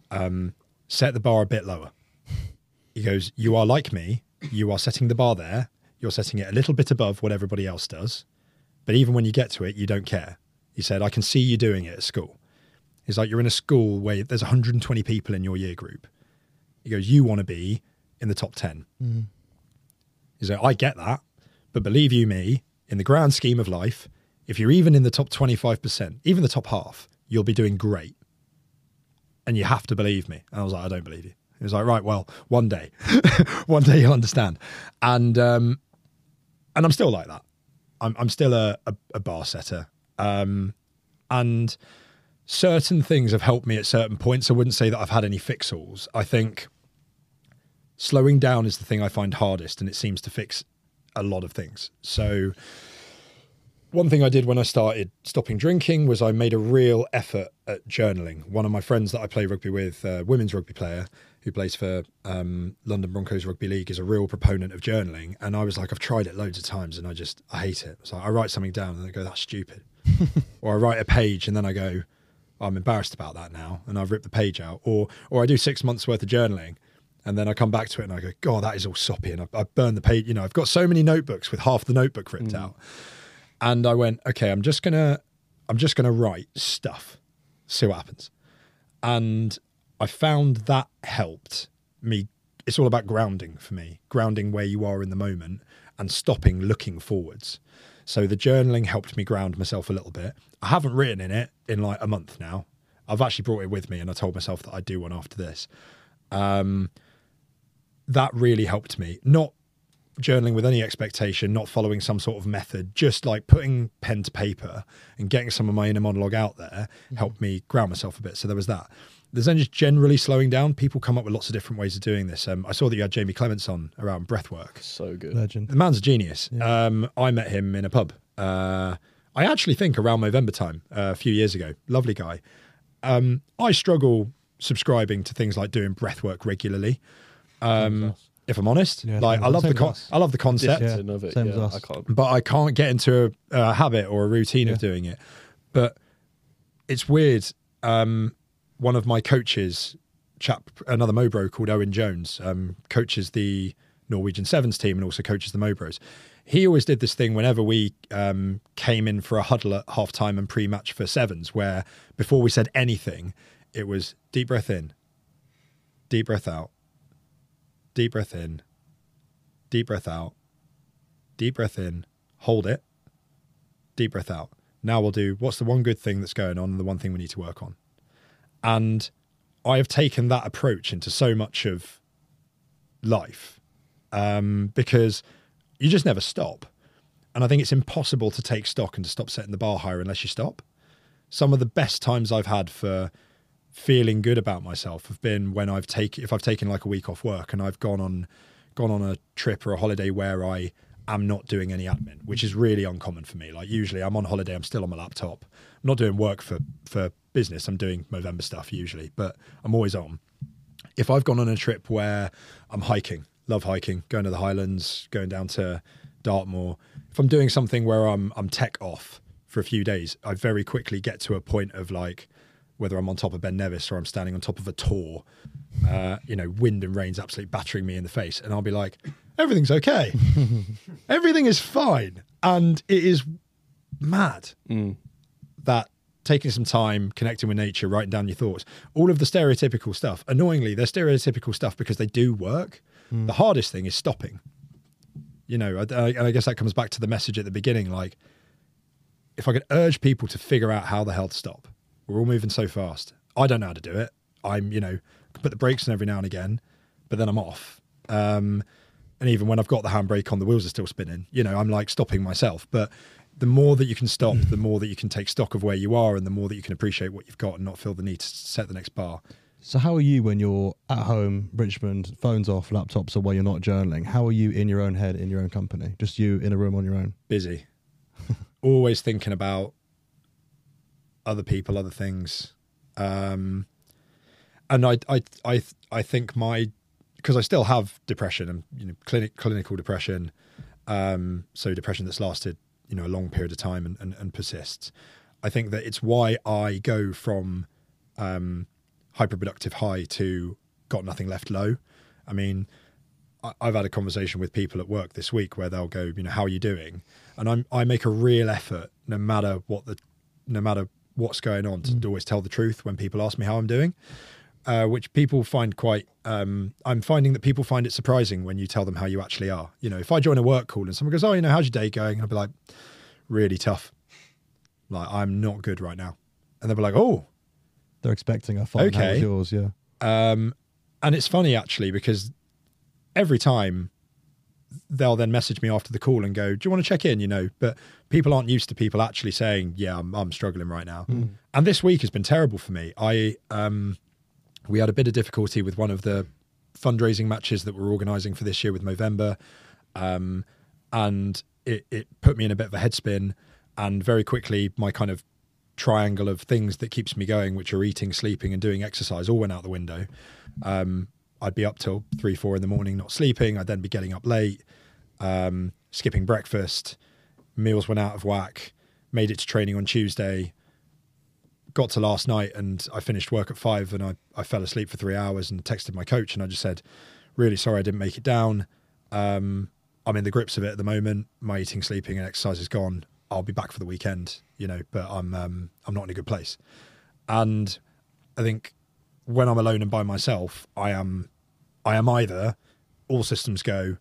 set the bar a bit lower. He goes, you are like me. You are setting the bar there. You're setting it a little bit above what everybody else does. But even when you get to it, you don't care. He said, I can see you doing it at school. He's like, you're in a school where there's 120 people in your year group. He goes, you want to be in the top 10. Mm. He's like, I get that. But believe you me, in the grand scheme of life, if you're even in the top 25%, even the top half, you'll be doing great. And you have to believe me. And I was like, I don't believe you. He was like, right, well, one day, one day you'll understand. And I'm still like that. I'm still a bar setter. And certain things have helped me at certain points. I wouldn't say that I've had any fix-alls. I think slowing down is the thing I find hardest, and it seems to fix a lot of things. So one thing I did when I started stopping drinking was I made a real effort at journaling. One of my friends that I play rugby with, a women's rugby player who plays for London Broncos Rugby League, is a real proponent of journaling. And I was like, I've tried it loads of times and I hate it. So I write something down and I go, that's stupid. Or I write a page and then I go, I'm embarrassed about that now, and I've ripped the page out. Or I do 6 months worth of journaling, and then I come back to it and I go, God, that is all soppy, and I've burned the page. You know, I've got so many notebooks with half the notebook ripped out. And I went, okay, I'm just gonna write stuff, see what happens. And I found that helped me. It's all about grounding for me, grounding where you are in the moment and stopping looking forwards. So the journaling helped me ground myself a little bit. I haven't written in it in like a month now. I've actually brought it with me, and I told myself that I'd do one after this. That really helped me. Not journaling with any expectation, not following some sort of method, just like putting pen to paper and getting some of my inner monologue out there helped me ground myself a bit. So there was that. There's then just generally slowing down. People come up with lots of different ways of doing this. I saw that you had Jamie Clements on around breathwork. So good. Legend. The man's a genius. Yeah. I met him in a pub. I actually think around November time, a few years ago. Lovely guy. I struggle subscribing to things like doing breathwork regularly. If I'm honest, I love the concept, I can't. But I can't get into a habit or a routine of doing it. But it's weird. One of my coaches, another Mobro called Owen Jones, coaches the Norwegian Sevens team and also coaches the Mobros. He always did this thing whenever we came in for a huddle at halftime and pre-match for Sevens, where before we said anything, it was deep breath in, deep breath out, deep breath in, deep breath out, deep breath in, hold it, deep breath out. Now we'll do what's the one good thing that's going on and the one thing we need to work on. And I have taken that approach into so much of life because you just never stop. And I think it's impossible to take stock and to stop setting the bar higher unless you stop. Some of the best times I've had for feeling good about myself have been when if I've taken like a week off work and I've gone on a trip or a holiday where I am not doing any admin, which is really uncommon for me. Like usually I'm on holiday, I'm still on my laptop. I'm not doing work for business. I'm doing Movember stuff usually, but I'm always on. If I've gone on a trip where I'm hiking, love hiking, going to the Highlands, going down to Dartmoor. If I'm doing something where I'm tech off for a few days, I very quickly get to a point of like, whether I'm on top of Ben Nevis or I'm standing on top of a tor, wind and rain's absolutely battering me in the face. And I'll be like, everything's okay. Everything is fine. And it is mad that taking some time, connecting with nature, writing down your thoughts, all of the stereotypical stuff, annoyingly, they're stereotypical stuff because they do work. The hardest thing is stopping. And I guess that comes back to the message at the beginning. Like, if I could urge people to figure out how the hell to stop. We're all moving so fast. I don't know how to do it. I'm, put the brakes on every now and again, but then I'm off. And even when I've got the handbrake on, the wheels are still spinning. I'm like stopping myself. But the more that you can stop, the more that you can take stock of where you are and the more that you can appreciate what you've got and not feel the need to set the next bar. So how are you when you're at home, Richmond, phones off, laptops away, you're not journaling? How are you in your own head, in your own company? Just you in a room on your own? Busy. always thinking about other people, other things. And I think because I still have depression and, you know, clinical depression. So depression that's lasted, you know, a long period of time and persists. I think that it's why I go from hyperproductive high to got nothing left low. I mean, I've had a conversation with people at work this week where they'll go, you know, how are you doing? And I make a real effort, no matter what's going on, to always tell the truth when people ask me how I'm doing, which people find quite. I'm finding that people find it surprising when you tell them how you actually are. You know, if I join a work call and someone goes, "Oh, you know, how's your day going?" I'll be like, "Really tough. Like, I'm not good right now," and they'll be like, "Oh." They're expecting a fine. Okay. How was yours? Yeah. And it's funny actually, because every time they'll then message me after the call and go, "Do you want to check in?" You know, but people aren't used to people actually saying, "Yeah, I'm struggling right now." And this week has been terrible for me. We had a bit of difficulty with one of the fundraising matches that we're organising for this year with Movember, and it put me in a bit of a headspin. And very quickly, my kind of triangle of things that keeps me going, which are eating, sleeping, and doing exercise, all went out the window. I'd be up till 3-4 in the morning, not sleeping. I'd then be getting up late, skipping breakfast. Meals went out of whack. Made it to training on Tuesday. Got to last night and I finished work at 5 and I fell asleep for 3 hours and texted my coach and I just said, "Really sorry I didn't make it down. I'm in the grips of it at the moment. My eating, sleeping, and exercise is gone. I'll be back for the weekend, you know, but I'm not in a good place." And I think when I'm alone and by myself, I am either all systems go,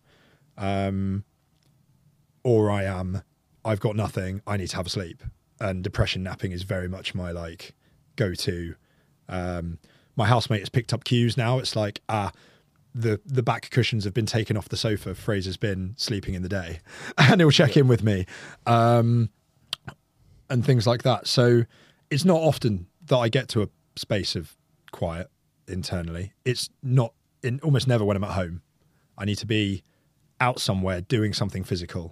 or I've got nothing. I need to have a sleep. And depression napping is very much my like go-to. My housemate has picked up cues now. It's like, the back cushions have been taken off the sofa. Fraser's been sleeping in the day, and he'll check in with me, and things like that. So it's not often that I get to a space of quiet internally. It's not almost never when I'm at home. I need to be out somewhere doing something physical,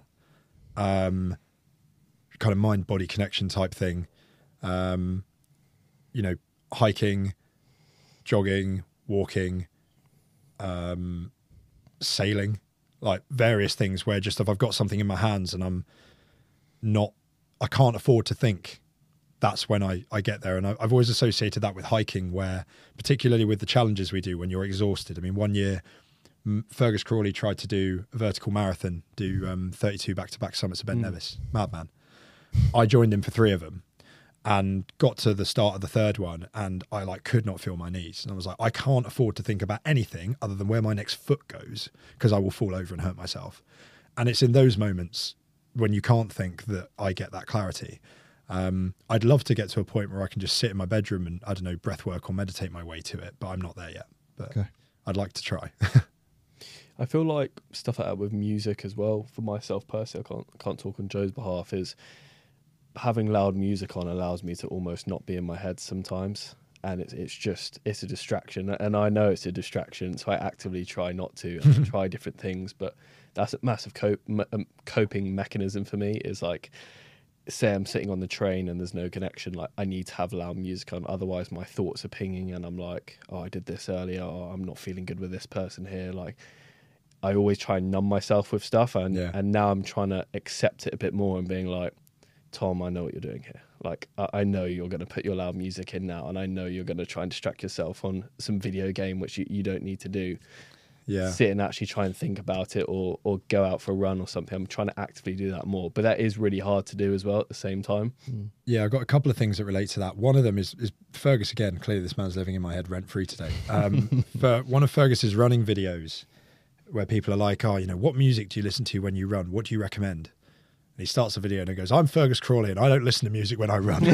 kind of mind-body connection type thing. You know, hiking, jogging, walking, sailing, like various things where just if I've got something in my hands and I can't afford to think, that's when I get there. And I've always associated that with hiking, where particularly with the challenges we do when you're exhausted. I mean, one year Fergus Crawley tried to do a vertical marathon, do 32 back-to-back summits of Ben Nevis, madman. I joined him for 3 of them and got to the start of the 3rd one and I like could not feel my knees. And I was like, I can't afford to think about anything other than where my next foot goes, because I will fall over and hurt myself. And it's in those moments when you can't think that I get that clarity. I'd love to get to a point where I can just sit in my bedroom and, I don't know, breath work or meditate my way to it, but I'm not there yet. But okay. I'd like to try. I feel like stuff like that with music as well, for myself personally, I can't talk on Joe's behalf, is having loud music on allows me to almost not be in my head sometimes. And it's a distraction. And I know it's a distraction, so I actively try not to and try different things. But that's a massive coping mechanism for me, is like, say I'm sitting on the train and there's no connection, like I need to have loud music on, otherwise my thoughts are pinging and I'm like, oh, I did this earlier, or I'm not feeling good with this person here. Like, I always try and numb myself with stuff, and now I'm trying to accept it a bit more and being like, Tom, I know what you're doing here. Like, I know you're going to put your loud music in now, and I know you're going to try and distract yourself on some video game, which you don't need to do. Yeah. Sit and actually try and think about it, or go out for a run or something. I'm trying to actively do that more, but that is really hard to do as well at the same time. Yeah, I've got a couple of things that relate to that. One of them is Fergus again. Clearly this man's living in my head rent-free today. For one of Fergus's running videos, where people are like, oh, you know, what music do you listen to when you run? What do you recommend? And he starts a video and he goes, I'm Fergus Crawley and I don't listen to music when I run.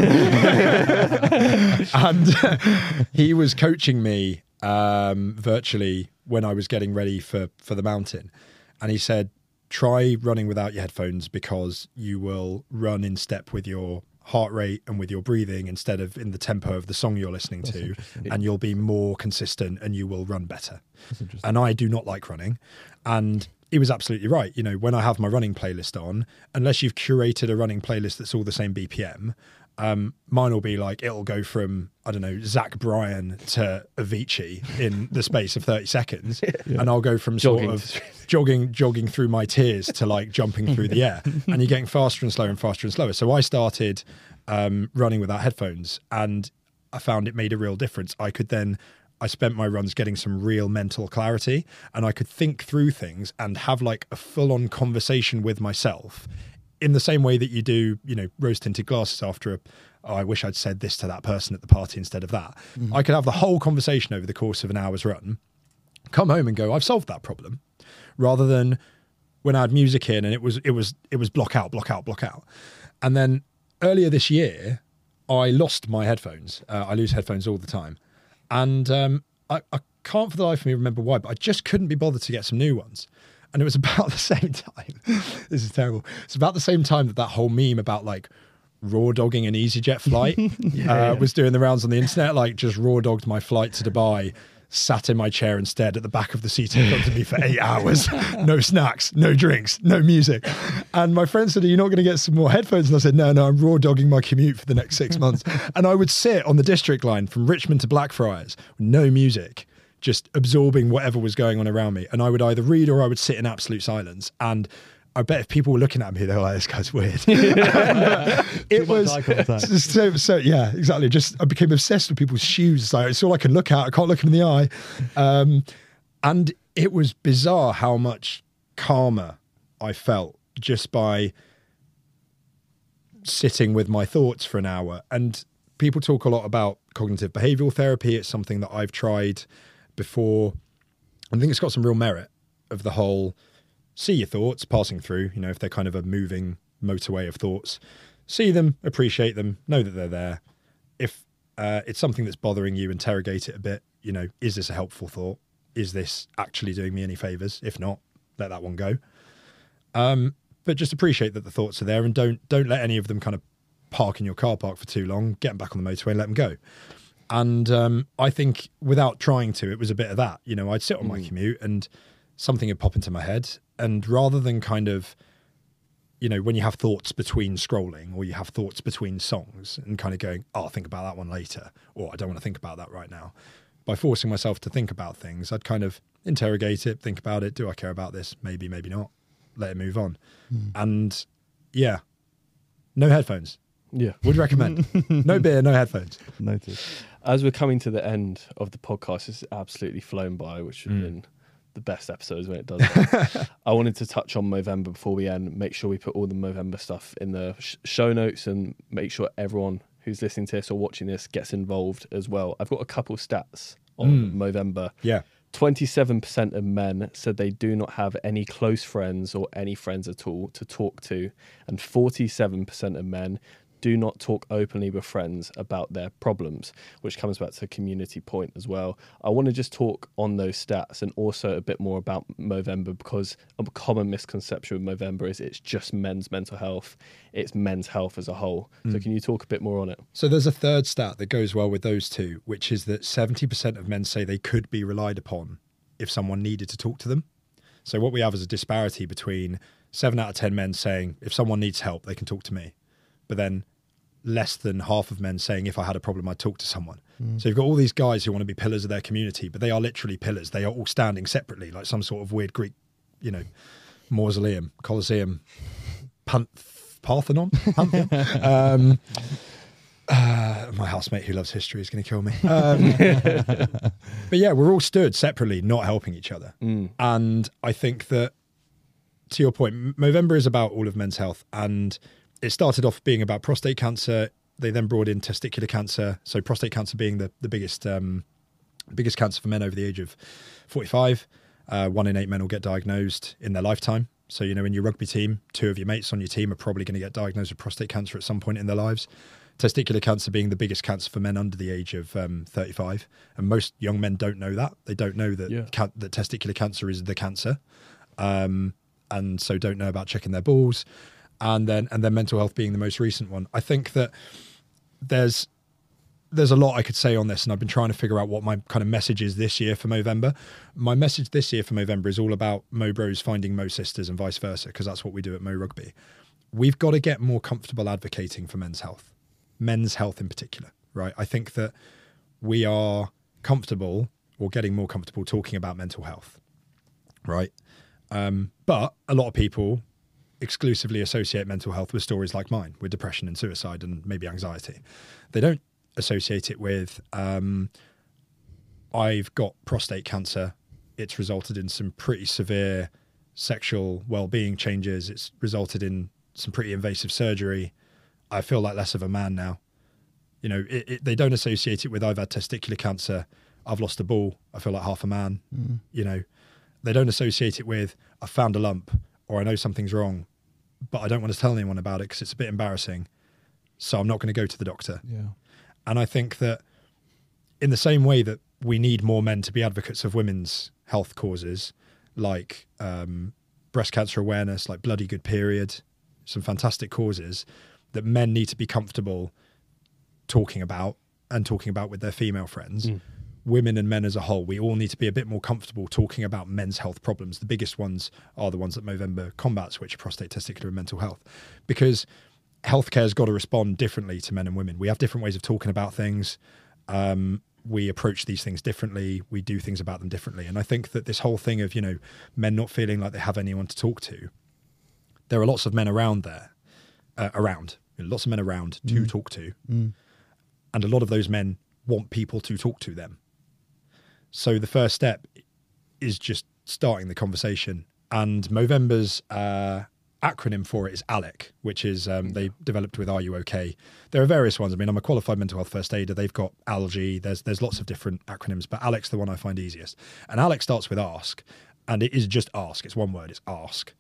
And he was coaching me virtually when I was getting ready for the mountain. And he said, try running without your headphones, because you will run in step with your heart rate and with your breathing instead of in the tempo of the song you're listening to, and you'll be more consistent and you will run better. And I do not like running. And he was absolutely right. You know, when I have my running playlist on, unless you've curated a running playlist that's all the same BPM, mine will be like, it'll go from, I don't know, Zach Bryan to Avicii in the space of 30 seconds. And I'll go from sort of jogging through my tears to like jumping through the air. And you're getting faster and slower and faster and slower. So I started running without headphones, and I found it made a real difference. I spent my runs getting some real mental clarity, and I could think through things and have like a full-on conversation with myself in the same way that you do, you know, rose-tinted glasses after I wish I'd said this to that person at the party instead of that. Mm-hmm. I could have the whole conversation over the course of an hour's run, come home and go, I've solved that problem, rather than when I had music in and it was block out. And then earlier this year, I lost my headphones. I lose headphones all the time. And I can't for the life of me remember why, but I just couldn't be bothered to get some new ones. And it was about the same time. This is terrible. It's about the same time that whole meme about like raw dogging an EasyJet flight was doing the rounds on the internet. Like, just raw dogged my flight to Dubai, sat in my chair and stared at the back of the seat in front of me for 8 hours. No snacks, no drinks, no music. And my friend said, are you not going to get some more headphones? And I said, no, I'm raw dogging my commute for the next 6 months. And I would sit on the district line from Richmond to Blackfriars, no music, just absorbing whatever was going on around me. And I would either read or I would sit in absolute silence. And I bet if people were looking at me, they were like, this guy's weird. It was so yeah, exactly. Just I became obsessed with people's shoes. It's like, it's all I can look at. I can't look them in the eye. And it was bizarre how much calmer I felt just by sitting with my thoughts for an hour. And people talk a lot about cognitive behavioral therapy. It's something that I've tried before. I think it's got some real merit of the whole see your thoughts passing through, you know, if they're kind of a moving motorway of thoughts, see them, appreciate them, know that they're there. If it's something that's bothering you, interrogate it a bit. You know, is this a helpful thought? Is this actually doing me any favors? If not, let that one go. But just appreciate that the thoughts are there, and don't let any of them kind of park in your car park for too long. Get them back on the motorway and let them go. And I think without trying to, it was a bit of that. You know, I'd sit on my commute and something would pop into my head. And rather than kind of, you know, when you have thoughts between scrolling or you have thoughts between songs and kind of going, oh, I'll think about that one later, or I don't want to think about that right now. By forcing myself to think about things, I'd kind of interrogate it, think about it. Do I care about this? Maybe, maybe not. Let it move on. And yeah, no headphones. Yeah. Would recommend. No beer, no headphones. Noted. As we're coming to the end of the podcast, it's absolutely flown by, which has been the best episodes when it does that. I wanted to touch on Movember before we end. Make sure we put all the Movember stuff in the show notes, and make sure everyone who's listening to this or watching this gets involved as well. I've got a couple stats on Movember. Yeah. 27% of men said they do not have any close friends or any friends at all to talk to, and 47% of men do not talk openly with friends about their problems, which comes back to the community point as well. I want to just talk on those stats and also a bit more about Movember, because a common misconception with Movember is it's just men's mental health. It's men's health as a whole. So can you talk a bit more on it? So there's a third stat that goes well with those two, which is that 70% of men say they could be relied upon if someone needed to talk to them. So what we have is a disparity between 7 out of 10 men saying if someone needs help, they can talk to me. But then less than half of men saying if I had a problem, I'd talk to someone. So you've got all these guys who want to be pillars of their community, but they are literally pillars. They are all standing separately, like some sort of weird Greek, you know, mausoleum, Colosseum, Parthenon? My housemate who loves history is going to kill me. But yeah, we're all stood separately, not helping each other. And I think that, to your point, Movember is about all of men's health, and it started off being about prostate cancer. They then brought in testicular cancer. So prostate cancer being the biggest cancer for men over the age of 45. 1 in 8 men will get diagnosed in their lifetime. So, you know, in your rugby team, 2 of your mates on your team are probably going to get diagnosed with prostate cancer at some point in their lives. Testicular cancer being the biggest cancer for men under the age of 35. And most young men don't know that. They don't know that, that testicular cancer is the cancer. And so don't know about checking their balls. And then mental health being the most recent one. I think that there's there's a lot I could say on this, and I've been trying to figure out what my kind of message is this year for Movember. My message this year for Movember is all about Mo Bros finding Mo Sisters and vice versa, because that's what we do at Mo Rugby. We've got to get more comfortable advocating for men's health in particular, right? I think that we are comfortable, or getting more comfortable, talking about mental health, right? But a lot of people exclusively associate mental health with stories like mine, with depression and suicide and maybe anxiety. They don't associate it with, I've got prostate cancer. It's resulted in some pretty severe sexual well-being changes. It's resulted in some pretty invasive surgery. I feel like less of a man now. You know, they don't associate it with, I've had testicular cancer. I've lost a ball. I feel like half a man. You know, they don't associate it with, I found a lump, or I know something's wrong, but I don't want to tell anyone about it because it's a bit embarrassing. So I'm not going to go to the doctor. Yeah. And I think that in the same way that we need more men to be advocates of women's health causes, like breast cancer awareness, like Bloody Good Period, some fantastic causes that men need to be comfortable talking about with their female friends. Women and men as a whole, we all need to be a bit more comfortable talking about men's health problems. The biggest ones are the ones that Movember combats, which are prostate, testicular and mental health, because healthcare's got to respond differently to men and women. We have different ways of talking about things. We approach these things differently. We do things about them differently. And I think that this whole thing of, you know, men not feeling like they have anyone to talk to, there are lots of men around there, lots of men around to talk to. And a lot of those men want people to talk to them. So the first step is just starting the conversation. And Movember's acronym for it is ALEC, which is they developed with Are You OK? There are various ones. I mean, I'm a qualified mental health first aider. They've got ALGE. There's lots of different acronyms, but ALEC's the one I find easiest. And ALEC starts with ask, and it is just ask. It's one word. It's ask.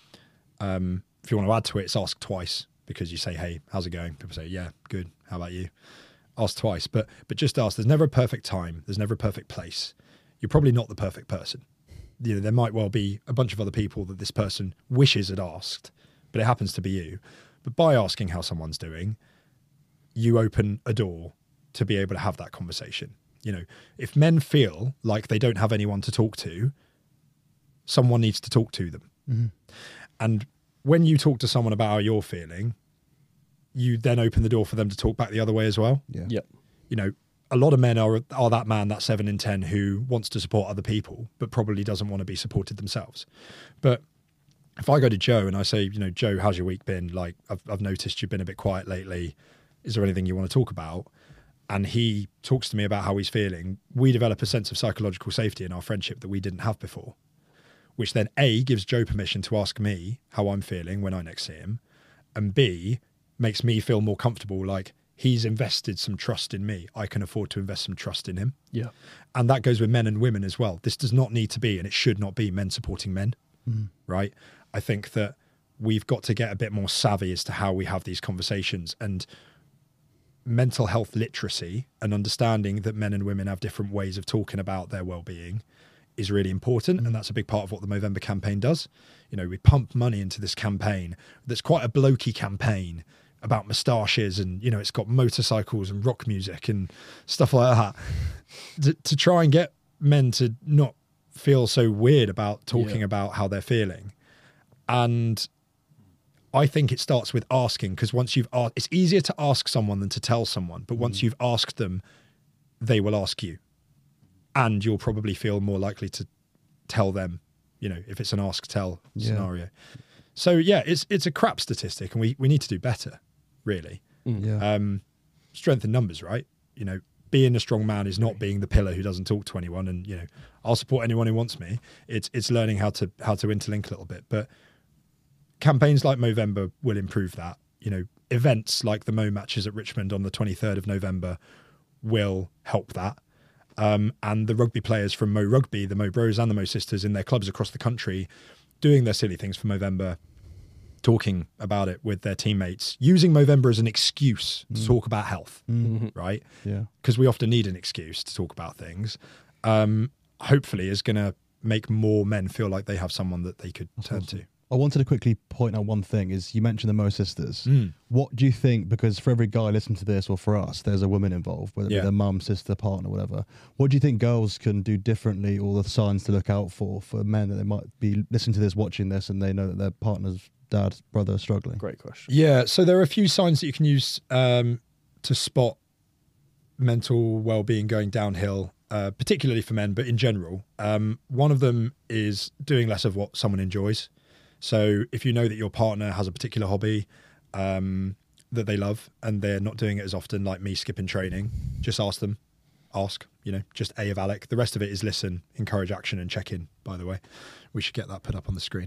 If you want to add to it, it's ask twice, because you say, hey, how's it going? People say, yeah, good. How about you? Ask twice, but just ask. There's never a perfect time. There's never a perfect place. You're probably not the perfect person. You know, there might well be a bunch of other people that this person wishes had asked, but it happens to be you. But by asking how someone's doing, you open a door to be able to have that conversation. You know, if men feel like they don't have anyone to talk to, someone needs to talk to them. And when you talk to someone about how you're feeling, you then open the door for them to talk back the other way as well. Yep. You know, a lot of men are that man, that 7 in 10 who wants to support other people, but probably doesn't want to be supported themselves. But if I go to Joe and I say, you know, Joe, how's your week been? Like, I've noticed you've been a bit quiet lately. Is there anything you want to talk about? And he talks to me about how he's feeling. We develop a sense of psychological safety in our friendship that we didn't have before, which then A, gives Joe permission to ask me how I'm feeling when I next see him, and B, makes me feel more comfortable, like he's invested some trust in me. I can afford to invest some trust in him. Yeah. And that goes with men and women as well. This does not need to be, and it should not be, men supporting men, right? I think that we've got to get a bit more savvy as to how we have these conversations, and mental health literacy and understanding that men and women have different ways of talking about their well-being is really important. And that's a big part of what the Movember campaign does. You know, we pump money into this campaign that's quite a blokey campaign about moustaches, and, you know, it's got motorcycles and rock music and stuff like that to try and get men to not feel so weird about talking about how they're feeling. And I think it starts with asking, because once you've asked, it's easier to ask someone than to tell someone, but once you've asked them, they will ask you, and you'll probably feel more likely to tell them, you know, if it's an ask-tell scenario. So yeah, it's a crap statistic, and we need to do better, really. Strength in numbers, right? You know, being a strong man is not being the pillar who doesn't talk to anyone, and, you know, I'll support anyone who wants me. It's learning how to interlink a little bit. But campaigns like Movember will improve that. You know, events like the Mo matches at Richmond on the 23rd of November will help that. And the rugby players from Mo Rugby, the Mo Bros and the Mo Sisters in their clubs across the country, doing their silly things for Movember, talking about it with their teammates, using Movember as an excuse to talk about health, right? Yeah. Because we often need an excuse to talk about things. Hopefully is going to make more men feel like they have someone that they could turn to. I wanted to quickly point out one thing. Is you mentioned the Mo Sisters. Mm. What do you think? Because for every guy listening to this, or for us, there's a woman involved, whether it be Yeah. their mum, sister, partner, whatever. What do you think girls can do differently, or the signs to look out for men that they might be listening to this, watching this, and they know that their partner's dad, brother are struggling? Great question. Yeah, so there are a few signs that you can use to spot mental well-being going downhill, particularly for men, but in general. One of them is doing less of what someone enjoys. So if you know that your partner has a particular hobby that they love and they're not doing it as often, like me skipping training, just ask them. Ask, just A of Alec. The rest of it is listen, encourage action, and check in, by the way. We should get that put up on the screen.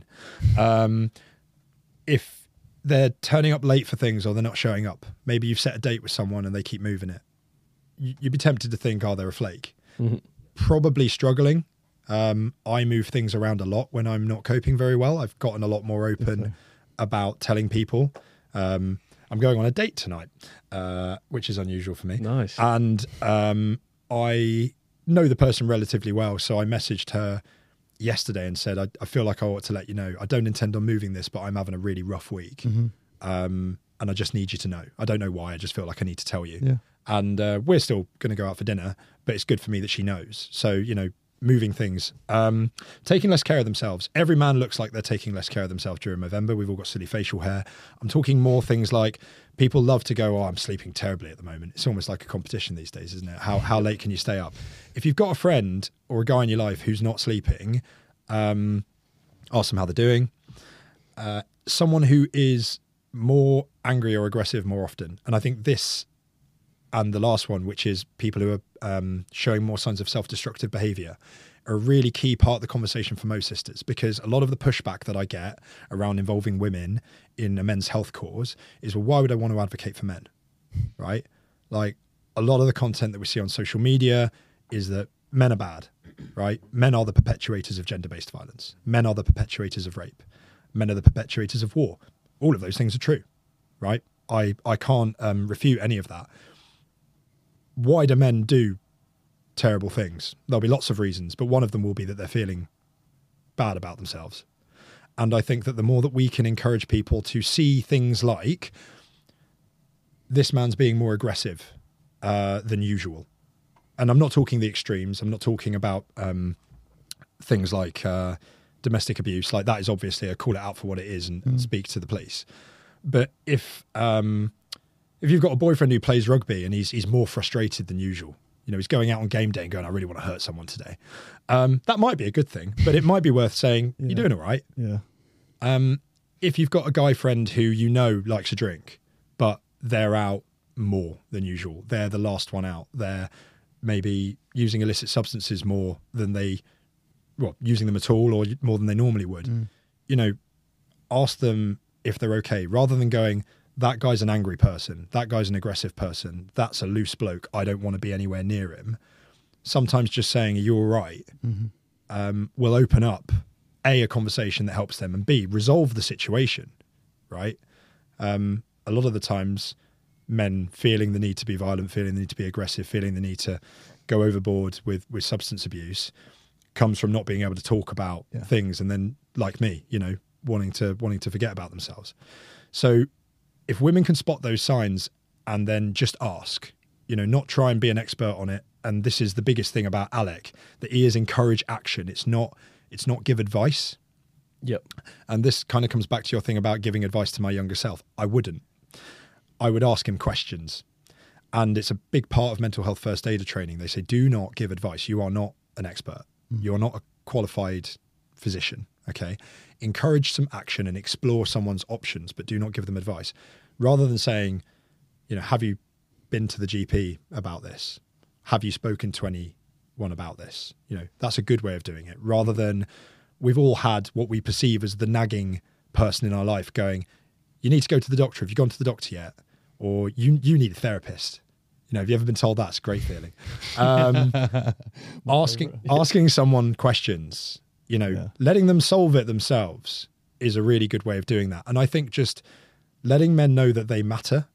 If they're turning up late for things or they're not showing up, maybe you've set a date with someone and they keep moving it. You'd be tempted to think, they're a flake. Mm-hmm. Probably struggling. I move things around a lot when I'm not coping very well. I've gotten a lot more open about telling people. I'm going on a date tonight, which is unusual for me. Nice. And I know the person relatively well, so I messaged her yesterday and said, I feel like I ought to let you know. I don't intend on moving this, but I'm having a really rough week. And I just need you to know. I don't know why. I just feel like I need to tell you. Yeah. And we're still going to go out for dinner, but it's good for me that she knows. So, moving things, taking less care of themselves. Every man looks like they're taking less care of themselves during November. We've all got silly facial hair. I'm talking more things like people love to go, I'm sleeping terribly at the moment. It's almost like a competition these days, isn't it? How late can you stay up? If you've got a friend or a guy in your life who's not sleeping, ask them how they're doing. Someone who is more angry or aggressive more often. And I think this and the last one, which is people who are showing more signs of self-destructive behavior, are a really key part of the conversation for Mo Sisters, because a lot of the pushback that I get around involving women in a men's health cause is, well, why would I want to advocate for men? Right? Like, a lot of the content that we see on social media is that men are bad, right? Men are the perpetuators of gender-based violence. Men are the perpetuators of rape. Men are the perpetuators of war. All of those things are true, right? I can't refute any of that. Why do men do terrible things? There'll be lots of reasons, but one of them will be that they're feeling bad about themselves. And I think that the more that we can encourage people to see things like, this man's being more aggressive than usual. And I'm not talking the extremes. I'm not talking about things like domestic abuse. Like, that is obviously a call it out for what it is and speak to the police. But if you've got a boyfriend who plays rugby and he's more frustrated than usual, he's going out on game day and going, I really want to hurt someone today. That might be a good thing, but it might be worth saying, you're doing all right. Yeah. If you've got a guy friend who likes to drink, but they're out more than usual, they're the last one out, they're maybe using illicit substances more than using them at all or more than they normally would, ask them if they're okay, rather than going, that guy's an angry person, that guy's an aggressive person, that's a loose bloke, I don't want to be anywhere near him. Sometimes just saying, are you all right? Will open up, A, conversation that helps them, and B, resolve the situation, right? A lot of the times, men feeling the need to be violent, feeling the need to be aggressive, feeling the need to go overboard with substance abuse comes from not being able to talk about things, and then, like me, wanting to forget about themselves. So if women can spot those signs and then just ask, not try and be an expert on it. And this is the biggest thing about Alec, that he is encourage action. It's not give advice. Yep. And this kind of comes back to your thing about giving advice to my younger self. I would ask him questions. And it's a big part of mental health first aider training. They say, do not give advice. You are not an expert. You are not a qualified physician. Okay. Encourage some action and explore someone's options, but do not give them advice. Rather than saying, have you been to the GP about this? Have you spoken to anyone about this? That's a good way of doing it, rather than we've all had what we perceive as the nagging person in our life going, you need to go to the doctor. Have you gone to the doctor yet? Or you need a therapist. Have you ever been told that? It's a great feeling. Asking someone questions, letting them solve it themselves is a really good way of doing that. And I think just letting men know that they matter.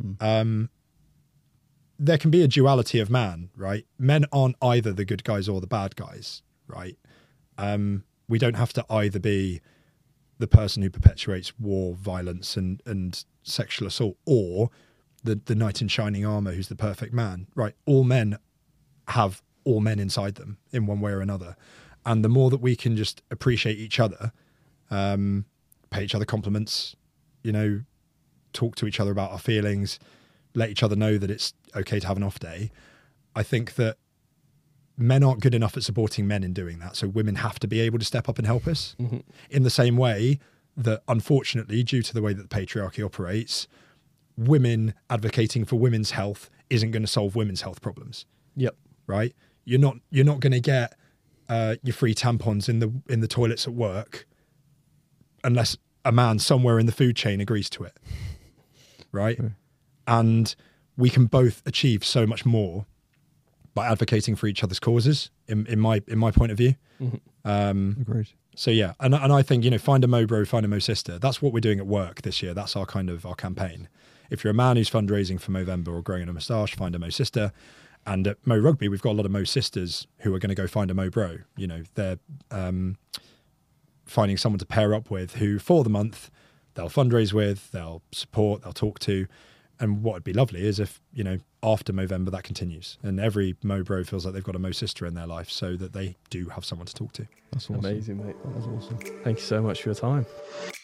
There can be a duality of man, right? Men aren't either the good guys or the bad guys, right? We don't have to either be the person who perpetuates war, violence, and sexual assault, or the knight in shining armor who's the perfect man, right? All men have all men inside them in one way or another. And the more that we can just appreciate each other, pay each other compliments, talk to each other about our feelings, let each other know that it's okay to have an off day, I think that men aren't good enough at supporting men in doing that. So women have to be able to step up and help us in the same way that, unfortunately, due to the way that the patriarchy operates, women advocating for women's health isn't going to solve women's health problems. Yep. Right. You're not going to get your free tampons in the toilets at work unless a man somewhere in the food chain agrees to it. Right. And we can both achieve so much more by advocating for each other's causes, in my point of view. Agreed. So yeah, and I think, find a Mo bro, find a Mo sister. That's what we're doing at work this year. That's our campaign. If you're a man who's fundraising for Movember or growing a moustache, find a Mo sister. And at Mo Rugby, we've got a lot of Mo sisters who are going to go find a Mo bro. They're finding someone to pair up with who, for the month, they'll fundraise with, they'll support, they'll talk to. And what would be lovely is if, after Movember, that continues. And every Mo bro feels like they've got a Mo sister in their life so that they do have someone to talk to. That's awesome. Amazing, mate. That's awesome. Thank you so much for your time.